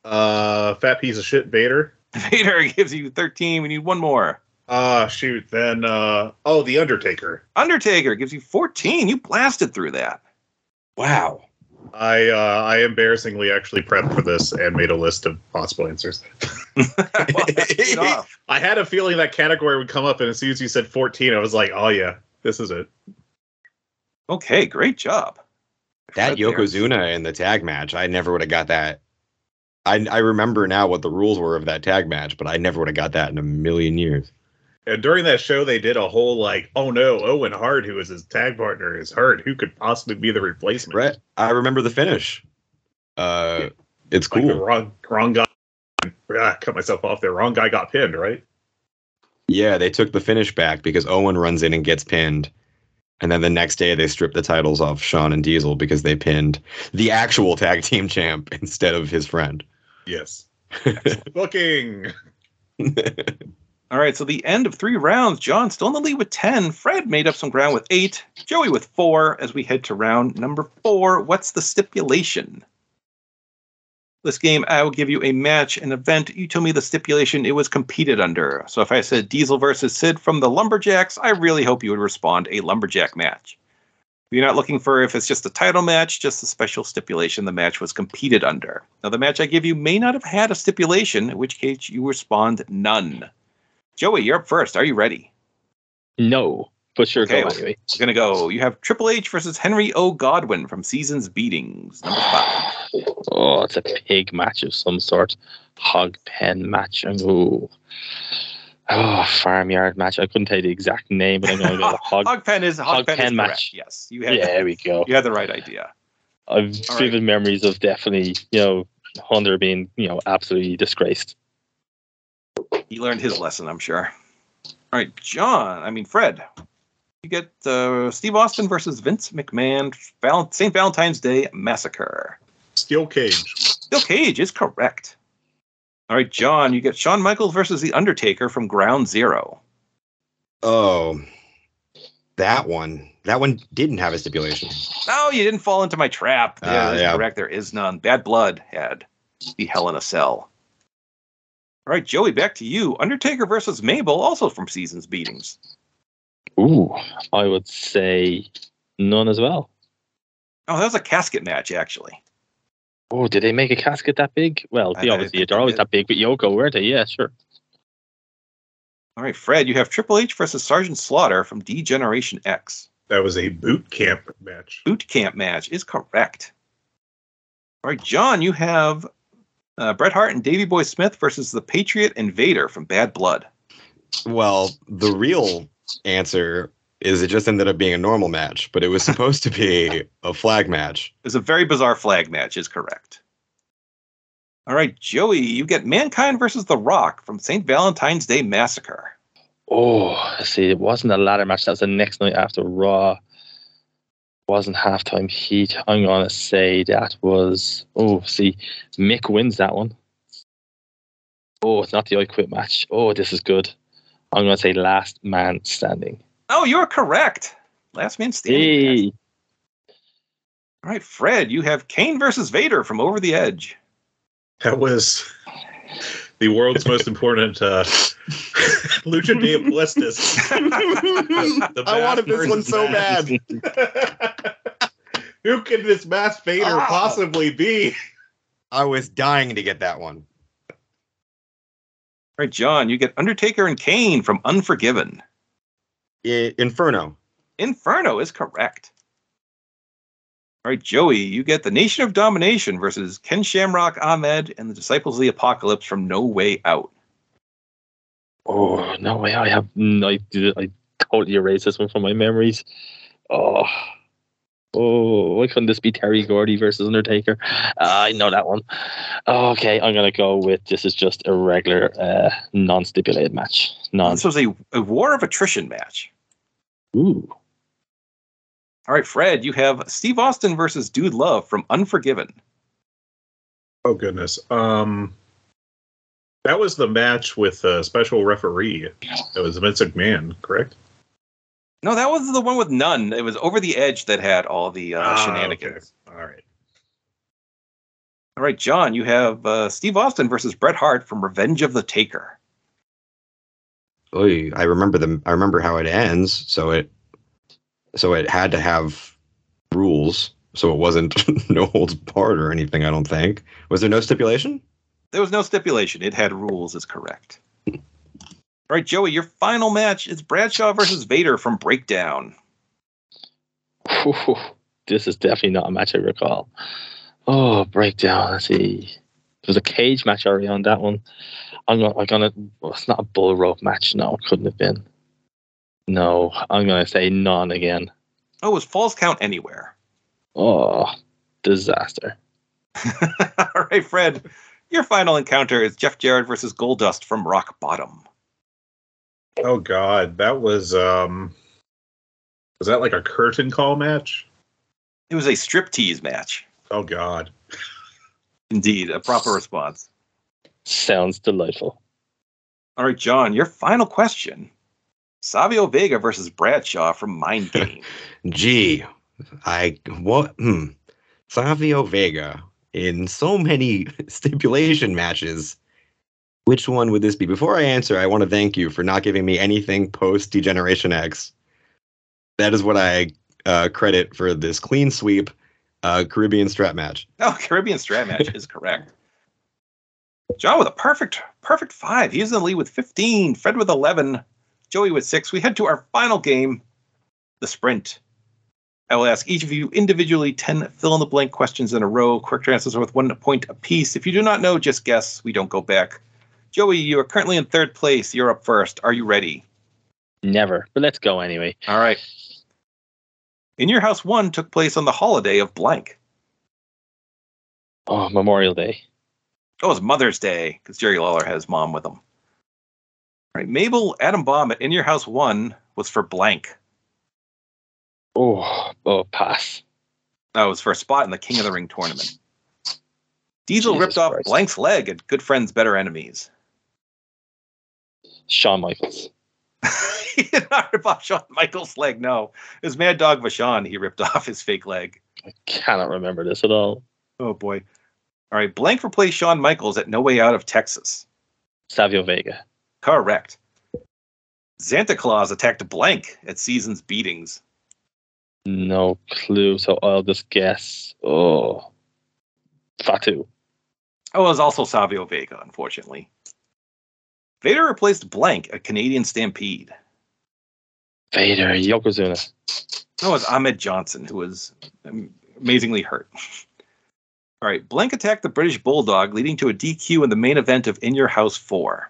Uh, fat piece of shit, Vader. Vader gives you thirteen. We need one more. Ah, uh, shoot. Then, uh, oh, The Undertaker. Undertaker gives you fourteen. You blasted through that. Wow. I uh, I embarrassingly actually prepped for this and made a list of possible answers. Well, that's enough. I had a feeling that category would come up, and as soon as you said fourteen, I was like, oh yeah, this is it. Okay, great job. That Right there. Yokozuna in the tag match, I never would have got that. I I remember now what the rules were of that tag match, but I never would have got that in a million years. And during that show, they did a whole like, oh no, Owen Hart, who was his tag partner, is hurt. Who could possibly be the replacement? Right? I remember the finish. Uh, it's Like the cool. wrong, wrong guy. Ah, cut myself off there. Wrong guy got pinned, right? Yeah, they took the finish back because Owen runs in and gets pinned. And then the next day they stripped the titles off Shawn and Diesel because they pinned the actual tag team champ instead of his friend. Yes. Booking. All right, so the end of three rounds. John still in the lead with ten. Fred made up some ground with eight. Joey with four. As we head to round number four, what's the stipulation? This game, I will give you a match, an event. You tell me the stipulation it was competed under. So if I said Diesel versus Sid from the Lumberjacks, I really hope you would respond a Lumberjack match. You're not looking for if it's just a title match, just a special stipulation the match was competed under. Now, the match I give you may not have had a stipulation, in which case you respond none. Joey, you're up first. Are you ready? No, but sure, Okay, go well, anyway. We're going to go. You have Triple H versus Henry O. Godwin from Seasons Beatings, number five. Oh, it's a pig match of some sort. Hog pen match. Oh, oh farmyard match. I couldn't tell you the exact name, but I'm going to go the hog. Hogpen is, Hog Hogpen pen is match. correct. Yes, you had, Yeah, there we go. you had the right idea. I've All vivid right. memories of definitely, you know, Hunter being, you know, absolutely disgraced. He learned his lesson, I'm sure. All right, John, I mean, Fred, you get uh, Steve Austin versus Vince McMahon, Val- Saint Valentine's Day Massacre. Steel cage. Steel Cage is correct. All right, John, you get Shawn Michaels versus The Undertaker from Ground Zero. Oh, that one. That one didn't have a stipulation. No, you didn't fall into my trap. Yeah, Ah, that's yeah. correct. There is none. Bad Blood had the Hell in a Cell. All right, Joey, back to you. Undertaker versus Mabel, also from Seasons Beatings. Ooh, I would say none as well. Oh, that was a casket match, actually. Oh, did they make a casket that big? Well, I- they I obviously think they're they always did. that big, but Yoko, weren't they? Yeah, sure. All right, Fred, you have Triple H versus Sergeant Slaughter from D-Generation X. That was a boot camp match. Boot camp match is correct. All right, John, you have uh, Bret Hart and Davey Boy Smith versus the Patriot and Vader from Bad Blood. Well, the real answer is it just ended up being a normal match, but it was supposed to be a flag match. It's a very bizarre flag match, is correct. All right, Joey, you get Mankind versus The Rock from Saint Valentine's Day Massacre. Oh, see, it wasn't a ladder match. That was the next night after Raw. Wasn't halftime heat. I'm gonna say that was. Oh, see, Mick wins that one. Oh, it's not the I Quit match. Oh, this is good. I'm gonna say Last Man Standing. Oh, you're correct. Last man standing. match. Hey, All right, Fred, you have Kane versus Vader from Over the Edge. That was the world's most important uh, Lucha de Apuestas. The I wanted mask this one versus so mask. bad. Who can this masked Vader Ah. possibly be? I was dying to get that one. All right, John, you get Undertaker and Kane from Unforgiven. I- Inferno. Inferno is correct. All right, Joey, you get the Nation of Domination versus Ken Shamrock Ahmed and the Disciples of the Apocalypse from No Way Out. oh no way! I have. no- I did. I totally erased this one from my memories. Oh, oh! Why couldn't this be Terry Gordy versus Undertaker? Uh, I know that one. Okay, I'm gonna go with this is just a regular, uh, non-stipulated match. Non. This was a, a War of Attrition match. Ooh. All right, Fred, you have Steve Austin versus Dude Love from Unforgiven. Oh goodness. Um, that was the match with a special referee. It was Vince McMahon, correct? No, that was the one with none. It was Over the Edge that had all the uh, Ah, shenanigans. okay. All right. All right, John, you have uh, Steve Austin versus Bret Hart from Revenge of the Taker. Oy, I remember the. I remember how it ends. So it, so it had to have rules. So it wasn't no holds barred or anything. I don't think. Was there no stipulation? There was no stipulation. It had rules, is correct. All right, Joey, your final match is Bradshaw versus Vader from Breakdown. Ooh, this is definitely not a match I recall. Oh, Breakdown. Let's see. There was a cage match already on that one. I'm gonna, I'm gonna. Well, it's not a bull rope match. No, it couldn't have been. No, I'm gonna say none again. Oh, it was Falls Count Anywhere. Oh, disaster. All right, Fred, your final encounter is Jeff Jarrett versus Goldust from Rock Bottom. Oh God, that was um, was that like a curtain call match? It was a striptease match. Oh God. Indeed, a proper response. Sounds delightful. All right, John, your final question. Savio Vega versus Bradshaw from Mind Game. Gee, I what? Hmm. Savio Vega in so many stipulation matches. Which one would this be? Before I answer, I want to thank you for not giving me anything post Degeneration X. That is what I uh, credit for this clean sweep uh, Caribbean strap match. Oh, Caribbean strap match is correct. John with a perfect, perfect five. He's in the lead with fifteen. Fred with eleven. Joey with six. We head to our final game, the sprint. I will ask each of you individually ten fill-in-the-blank questions in a row. Correct answers are with one point apiece. If you do not know, just guess. We don't go back. Joey, you are currently in third place. You're up first. Are you ready? Never, but let's go anyway. All right. In Your House one took place on the holiday of blank. Oh, Memorial Day. Oh, it was Mother's Day, because Jerry Lawler has mom with him. All right. Mabel Adam Bomb at In Your House one was for blank. Oh, oh, pass. That was for a spot in the King of the Ring tournament. Diesel Jesus ripped off Christ. Blank's leg at Good Friends, Better Enemies. Shawn Michaels. He did not rip off Shawn Michaels' leg, no. It was Mad Dog Vachon. He ripped off his fake leg. I cannot remember this at all. Oh, boy. All right. Blank replaced Shawn Michaels at No Way Out of Texas. Savio Vega. Correct. Santa Claus attacked Blank at Season's Beatings. No clue, so I'll just guess. Oh, Fatu. Oh, it was also Savio Vega, unfortunately. Vader replaced Blank at Canadian Stampede. Vader, Yokozuna. No, it was Ahmed Johnson, who was um, amazingly hurt. All right. Blank attacked the British Bulldog, leading to a D Q in the main event of In Your House four.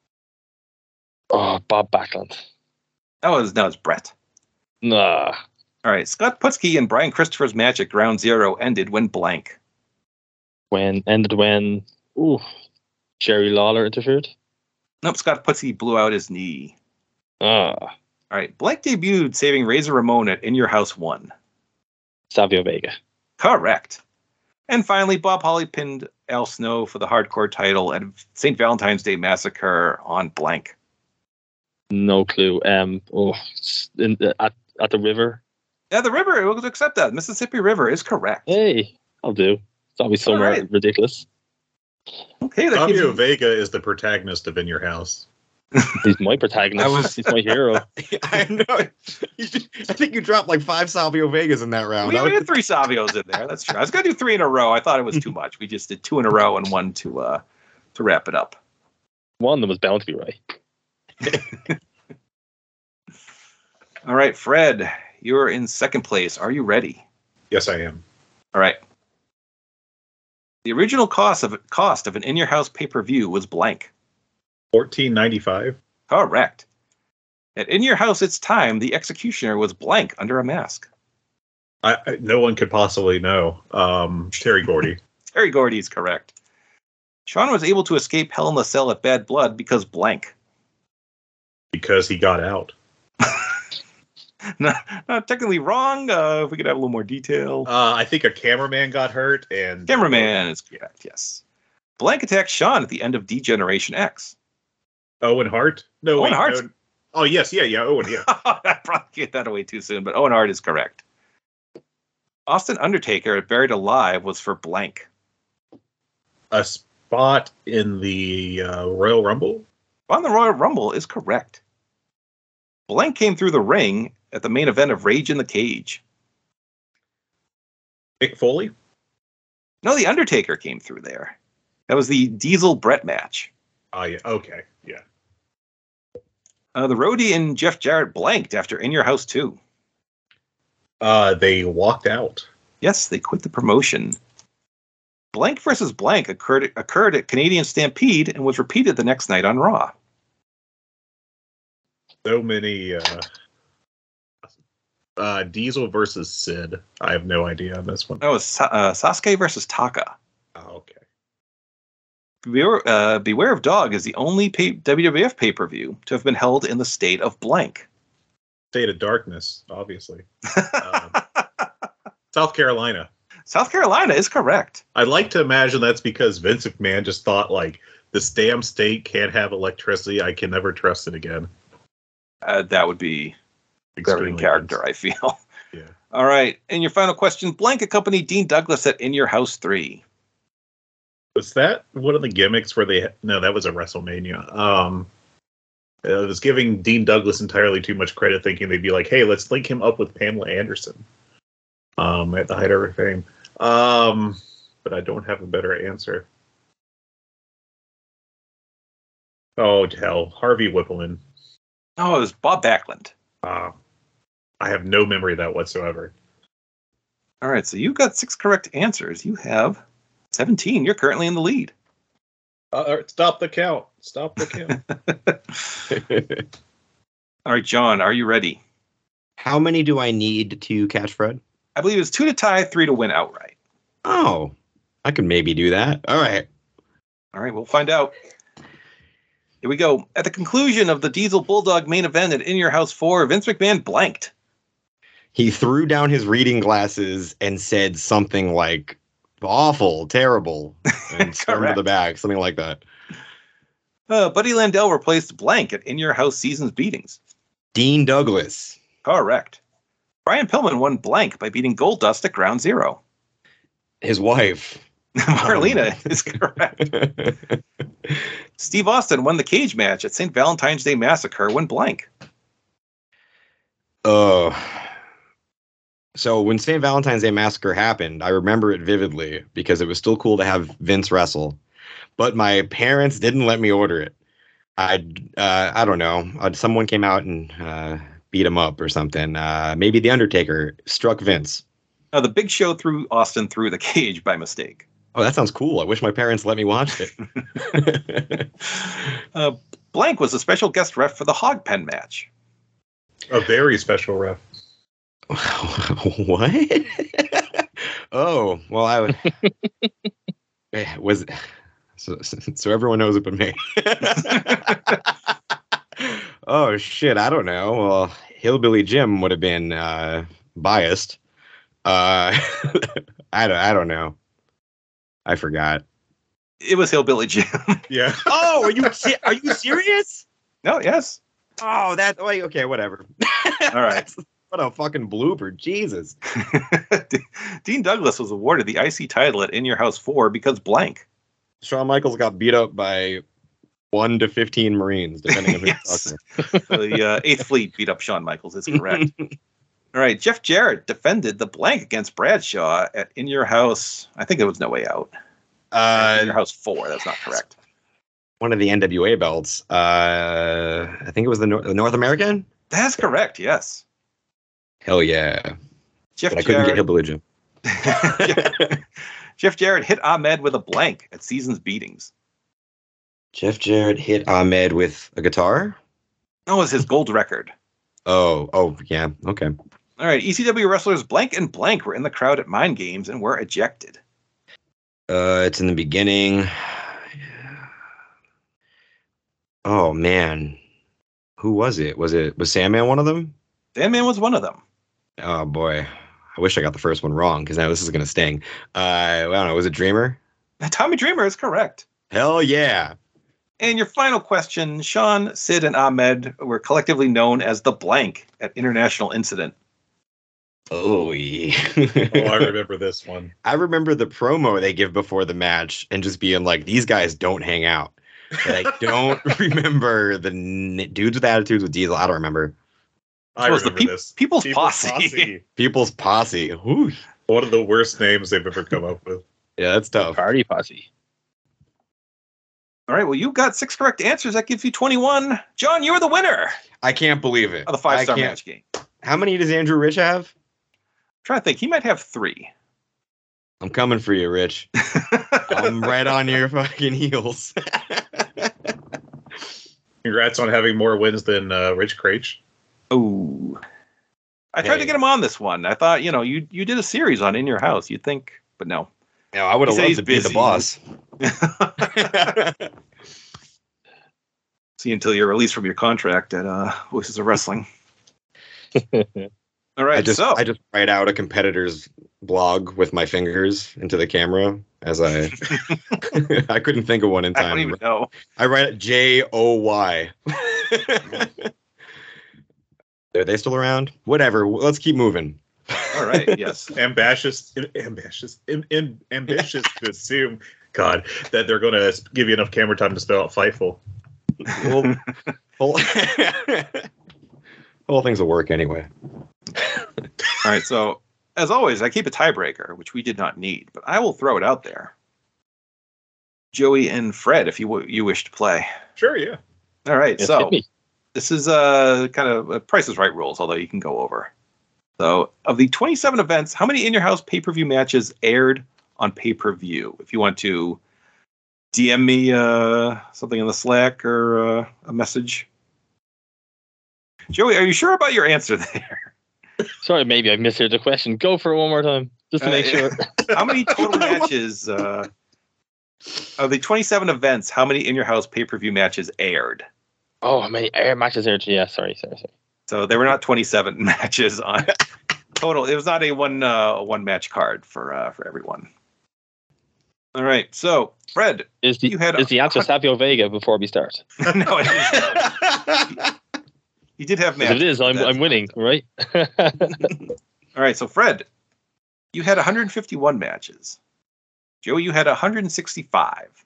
Oh, Bob Backlund. That was, no, it's Brett. Nah. All right. Scott Putski and Brian Christopher's match at Ground Zero ended when blank. When ended when ooh, Jerry Lawler interfered. Nope, Scott Putski blew out his knee. Ah, All right. Blank debuted saving Razor Ramon at In Your House one. Savio Vega. Correct. And finally, Bob Holly pinned Al Snow for the hardcore title at Saint Valentine's Day Massacre on blank. No clue. Um. Oh, in, at at the river. Yeah, the river. We'll accept that. Mississippi River is correct. Hey, I'll do. It's always somewhere All right. ridiculous. Okay, that gives Savio you... Vega is the protagonist of In Your House. He's my protagonist. I was- He's my hero. I know. I think you dropped like five Savio Vegas in that round. We I we was- had three Savios in there. That's true. I was going to do three in a row. I thought it was too much. We just did two in a row and one to uh to wrap it up. One that was bound to be right. All right, Fred, you're in second place. Are you ready? Yes, I am. All right. The original cost of cost of an In Your House pay-per-view was blank. fourteen ninety-five. Correct. At In Your House, It's Time, the executioner was blank under a mask. I, I no one could possibly know. Um, Terry Gordy. Terry Gordy is correct. Sean was able to escape Hell in the Cell at Bad Blood because blank. Because he got out. not, not technically wrong. Uh, if we could have a little more detail. Uh, I think a cameraman got hurt, and Cameraman is correct, yes. Blank attacked Sean at the end of D-Generation X. Owen Hart. No, Owen wait, Hart. no. Oh yes, yeah, yeah. Owen, yeah. I probably gave that away too soon, but Owen Hart is correct. Austin Undertaker at Buried Alive was for blank. A spot in the uh, Royal Rumble? On the Royal Rumble is correct. Blank came through the ring at the main event of Rage in the Cage. Mick Foley? No, The Undertaker came through there. That was the Diesel Brett match. Oh, yeah. Okay. Yeah. Uh, the Roadie and Jeff Jarrett blanked after In Your House two. Uh, they walked out. Yes, they quit the promotion. Blank versus Blank occurred, occurred at Canadian Stampede and was repeated the next night on Raw. So many uh, uh, Diesel versus Sid. I have no idea on this one. That was Sa- uh, Sasuke versus Taka. Oh, okay. Beware, uh, Beware of Dog is the only pay- W W F pay-per-view to have been held in the state of blank. State of Darkness, obviously. um, South Carolina. South Carolina is correct. I'd like to imagine that's because Vince McMahon just thought, like, this damn state can't have electricity. I can never trust it again. Uh, that would be very in character, I feel. Yeah. All right. And your final question. Blank accompanied Dean Douglas at In Your House three. Was that one of the gimmicks where they... No, that was a WrestleMania. Um, it was giving Dean Douglas entirely too much credit, thinking they'd be like, hey, let's link him up with Pamela Anderson um, at the height of her fame. Um, but I don't have a better answer. Oh, hell. Harvey Whippleman. Oh, it was Bob Backlund. Uh, I have no memory of that whatsoever. All right. So you got six correct answers. You have seventeen. You're currently in the lead. Uh, stop the count. Stop the count. All right, John, are you ready? How many do I need to catch Fred? I believe it's two to tie, three to win outright. Oh, I could maybe do that. All right. All right, we'll find out. Here we go. At the conclusion of the Diesel Bulldog main event at In Your House four, Vince McMahon blanked. He threw down his reading glasses and said something like, awful, terrible, and stormed to the back, something like that. Uh, Buddy Landell replaced blank at In Your House Season's Beatings. Dean Douglas. Correct. Brian Pillman won blank by beating Goldust at Ground Zero. His wife. Marlena is correct. Steve Austin won the cage match at Saint Valentine's Day Massacre when blank. Oh. So when Saint Valentine's Day Massacre happened, I remember it vividly because it was still cool to have Vince wrestle. But my parents didn't let me order it. I uh, I don't know. Uh, someone came out and uh, beat him up or something. Uh, maybe The Undertaker struck Vince. Uh, the Big Show threw Austin through the cage by mistake. Oh, that sounds cool. I wish my parents let me watch it. uh, blank was a special guest ref for the Hog Pen match. A very special ref. What? Oh, well, I would. Was so, so everyone knows it but me. Oh shit, I don't know. Well, Hillbilly Jim would have been uh, biased. Uh, I don't. I don't know. I forgot. It was Hillbilly Jim. Yeah. Oh, are you are you serious? No. Yes. Oh, that. Wait, okay, whatever. All right. What a fucking blooper. Jesus. Dean Douglas was awarded the I C title at In Your House four because blank. Shawn Michaels got beat up by one to fifteen Marines, depending on who Yes. you're talking to. The uh, eighth Fleet beat up Shawn Michaels, is correct. All right. Jeff Jarrett defended the blank against Bradshaw at In Your House. I think it was No Way Out. Uh, In Your House four. That's not correct. one of the N W A belts. Uh, I think it was the, Nor- the North American. That's correct. Yes. Hell yeah. Jeff But I couldn't get Jarrett. Hillbilly Jim. Jeff Jarrett hit Ahmed with a blank at Season's Beatings. Jeff Jarrett hit Ahmed with a guitar. That was his gold record. Oh, oh, yeah. Okay. All right. E C W wrestlers blank and blank were in the crowd at Mind Games and were ejected. Uh, it's in the beginning. Oh man, who was it? Was it was Sandman one of them? Sandman was one of them. Oh boy, I wish I got the first one wrong because now this is gonna sting. Uh, I don't know. Was it Dreamer? Tommy Dreamer is correct. Hell yeah. And your final question, Sean, Sid, and Ahmed were collectively known as the blank at International Incident. Oh, yeah. Oh, I remember this one. I remember the promo they give before the match and just being like, these guys don't hang out. But I don't remember the n- dudes with attitudes with Diesel. I don't remember. I was the remember peop- this. People's Posse. People's Posse. Ooh. One of the worst names they've ever come up with. Yeah, that's tough. Party Posse. All right, well, you got six correct answers. That gives you twenty-one. John, you are the winner I can't believe it. of the five-star I can't- match game. How many does Andrew Rich have? I'm trying to think. He might have three. I'm coming for you, Rich. I'm right on your fucking heels. Congrats on having more wins than uh, Rich Craich. Oh. I tried Hey. to get him on this one. I thought, you know, you you did a series on In Your House. You'd think, but no. No, I would have He said loved he's to be the busy. boss. See until you're released from your contract at uh, Voices of Wrestling. All right, I just so I just write out a competitor's blog with my fingers into the camera as I I couldn't think of one in I don't time. even know. I write it J O Y. Are they still around? Whatever. Let's keep moving. All right, yes. Ambitious, ambitious, am- am- ambitious to assume, God, that they're going to give you enough camera time to spell out Fightful. Well, whole, whole things will work anyway. All right, so as always, I keep a tiebreaker, which we did not need, but I will throw it out there. Joey and Fred, if you w- you wish to play. Sure, yeah. All right, Yes, so hit me. this is uh, kind of uh, Price is Right rules, although you can go over. So, of the twenty-seven events, how many In Your House pay-per-view matches aired on pay-per-view? If you want to D M me uh, something in the Slack or uh, a message. Joey, are you sure about your answer there? Sorry, maybe I misheard the question. Go for it one more time, just to make Uh, sure. How many total matches uh, of the twenty-seven events? How many In Your House pay-per-view matches aired? Oh, how many air matches there? Yeah, sorry, sorry, sorry. So there were not twenty-seven matches on total. It was not a one uh, one match card for uh, for everyone. All right, so Fred, Is the You had a- is the answer Savio Vega before we start? no, it is. You did have If matches. it is, I'm That's- I'm winning, right? All right, so Fred, you had one hundred fifty-one matches. Joey, you had one hundred sixty-five.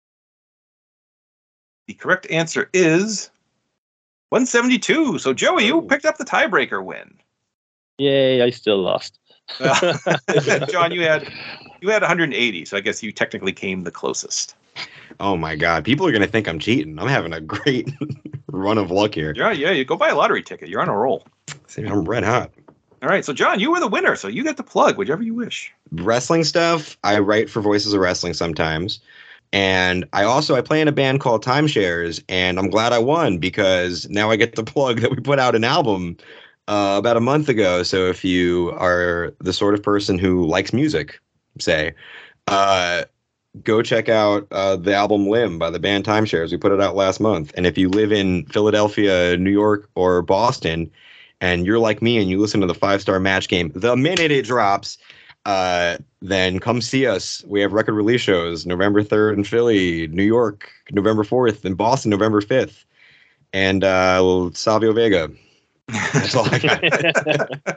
The correct answer is one seventy-two. So Joey, you Oh. picked up the tiebreaker win. Yay! I still lost. John, you had you had one hundred eighty, so I guess you technically came the closest. Oh my god, people are gonna think I'm cheating. I'm having a great run of luck here. Yeah, yeah, you go buy a lottery ticket. You're on a roll. See, I'm red hot. All right, so John, you were the winner, so you get to plug whichever you wish. Wrestling stuff. I write for Voices of Wrestling sometimes, and I also I play in a band called Timeshares, and I'm glad I won because now I get to plug that we put out an album uh, about a month ago. So if you are the sort of person who likes music, say, uh, go check out uh, the album Limb by the band Timeshares. We put it out last month. And if you live in Philadelphia, New York, or Boston, and you're like me and you listen to the Five Star Match Game the minute it drops, uh, then come see us. We have record release shows November third in Philly, New York, November fourth, and Boston, November fifth. And uh, Savio Vega. That's all I got.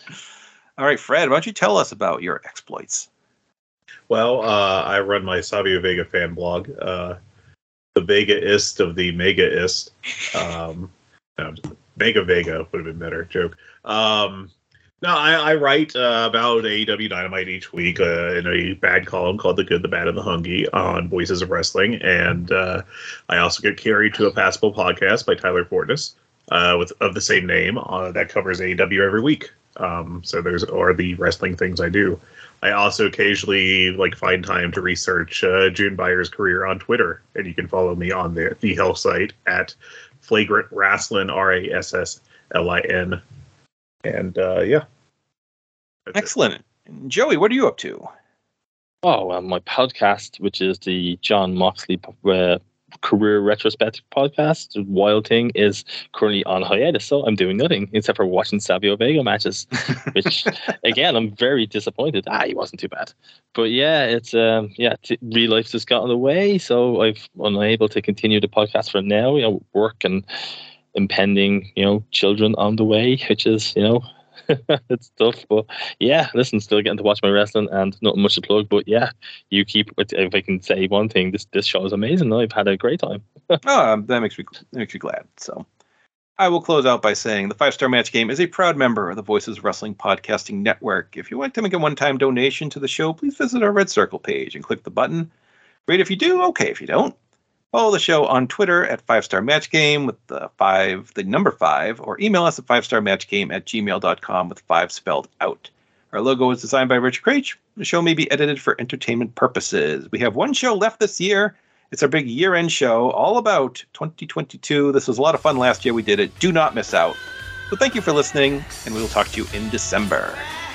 All right, Fred, why don't you tell us about your exploits? Well, uh, I run my Savio Vega fan blog, uh, the Vegaist of the Megaist. Um, no, Mega Vega would have been better. Joke. Um, no, I, I write uh, about A E W Dynamite each week uh, in a bad column called The Good, the Bad, and the Hungry on Voices of Wrestling. And uh, I also get carried to a Passable podcast by Tyler Fortness uh, with of the same name uh, that covers A E W every week. Um, so there's or the wrestling things I do. I also occasionally like find time to research uh, June Byer's career on Twitter, and you can follow me on the the health site at Flagrant Wrasslin, R A S S L I N. And uh, yeah, That's it. Excellent. And Joey, what are you up to? Oh, well, my podcast, which is the John Moxley uh, Career Retrospective podcast, the Wild Thing, is currently on hiatus. So I'm doing nothing except for watching Savio Vega matches, which, again, I'm very disappointed. Ah, he wasn't too bad. But yeah, it's um, yeah, t- real life just got in the way. So I've unable to continue the podcast for now. You know, work and impending, you know, children on the way, which is, you know, It's tough, but yeah, listen, still getting to watch my wrestling and not much to plug, but yeah, you keep, if I can say one thing, this this show is amazing. I've had a great time. Oh, um, that makes me that makes me glad. So I will close out by saying the Five Star Match Game is a proud member of the Voices of Wrestling Podcasting Network. If you want to make a one-time donation to the show, please visit our Red Circle page and click the button. Great if you do, okay if you don't. Follow the show on Twitter at Five Star Match Game with the five, the number five, or email us at five star match game at gmail dot com with five spelled out. Our logo is designed by Rich Craich. The show may be edited for entertainment purposes. We have one show left this year. It's our big year-end show, all about twenty twenty-two. This was a lot of fun last year. We did it. Do not miss out. So thank you for listening, and we will talk to you in December.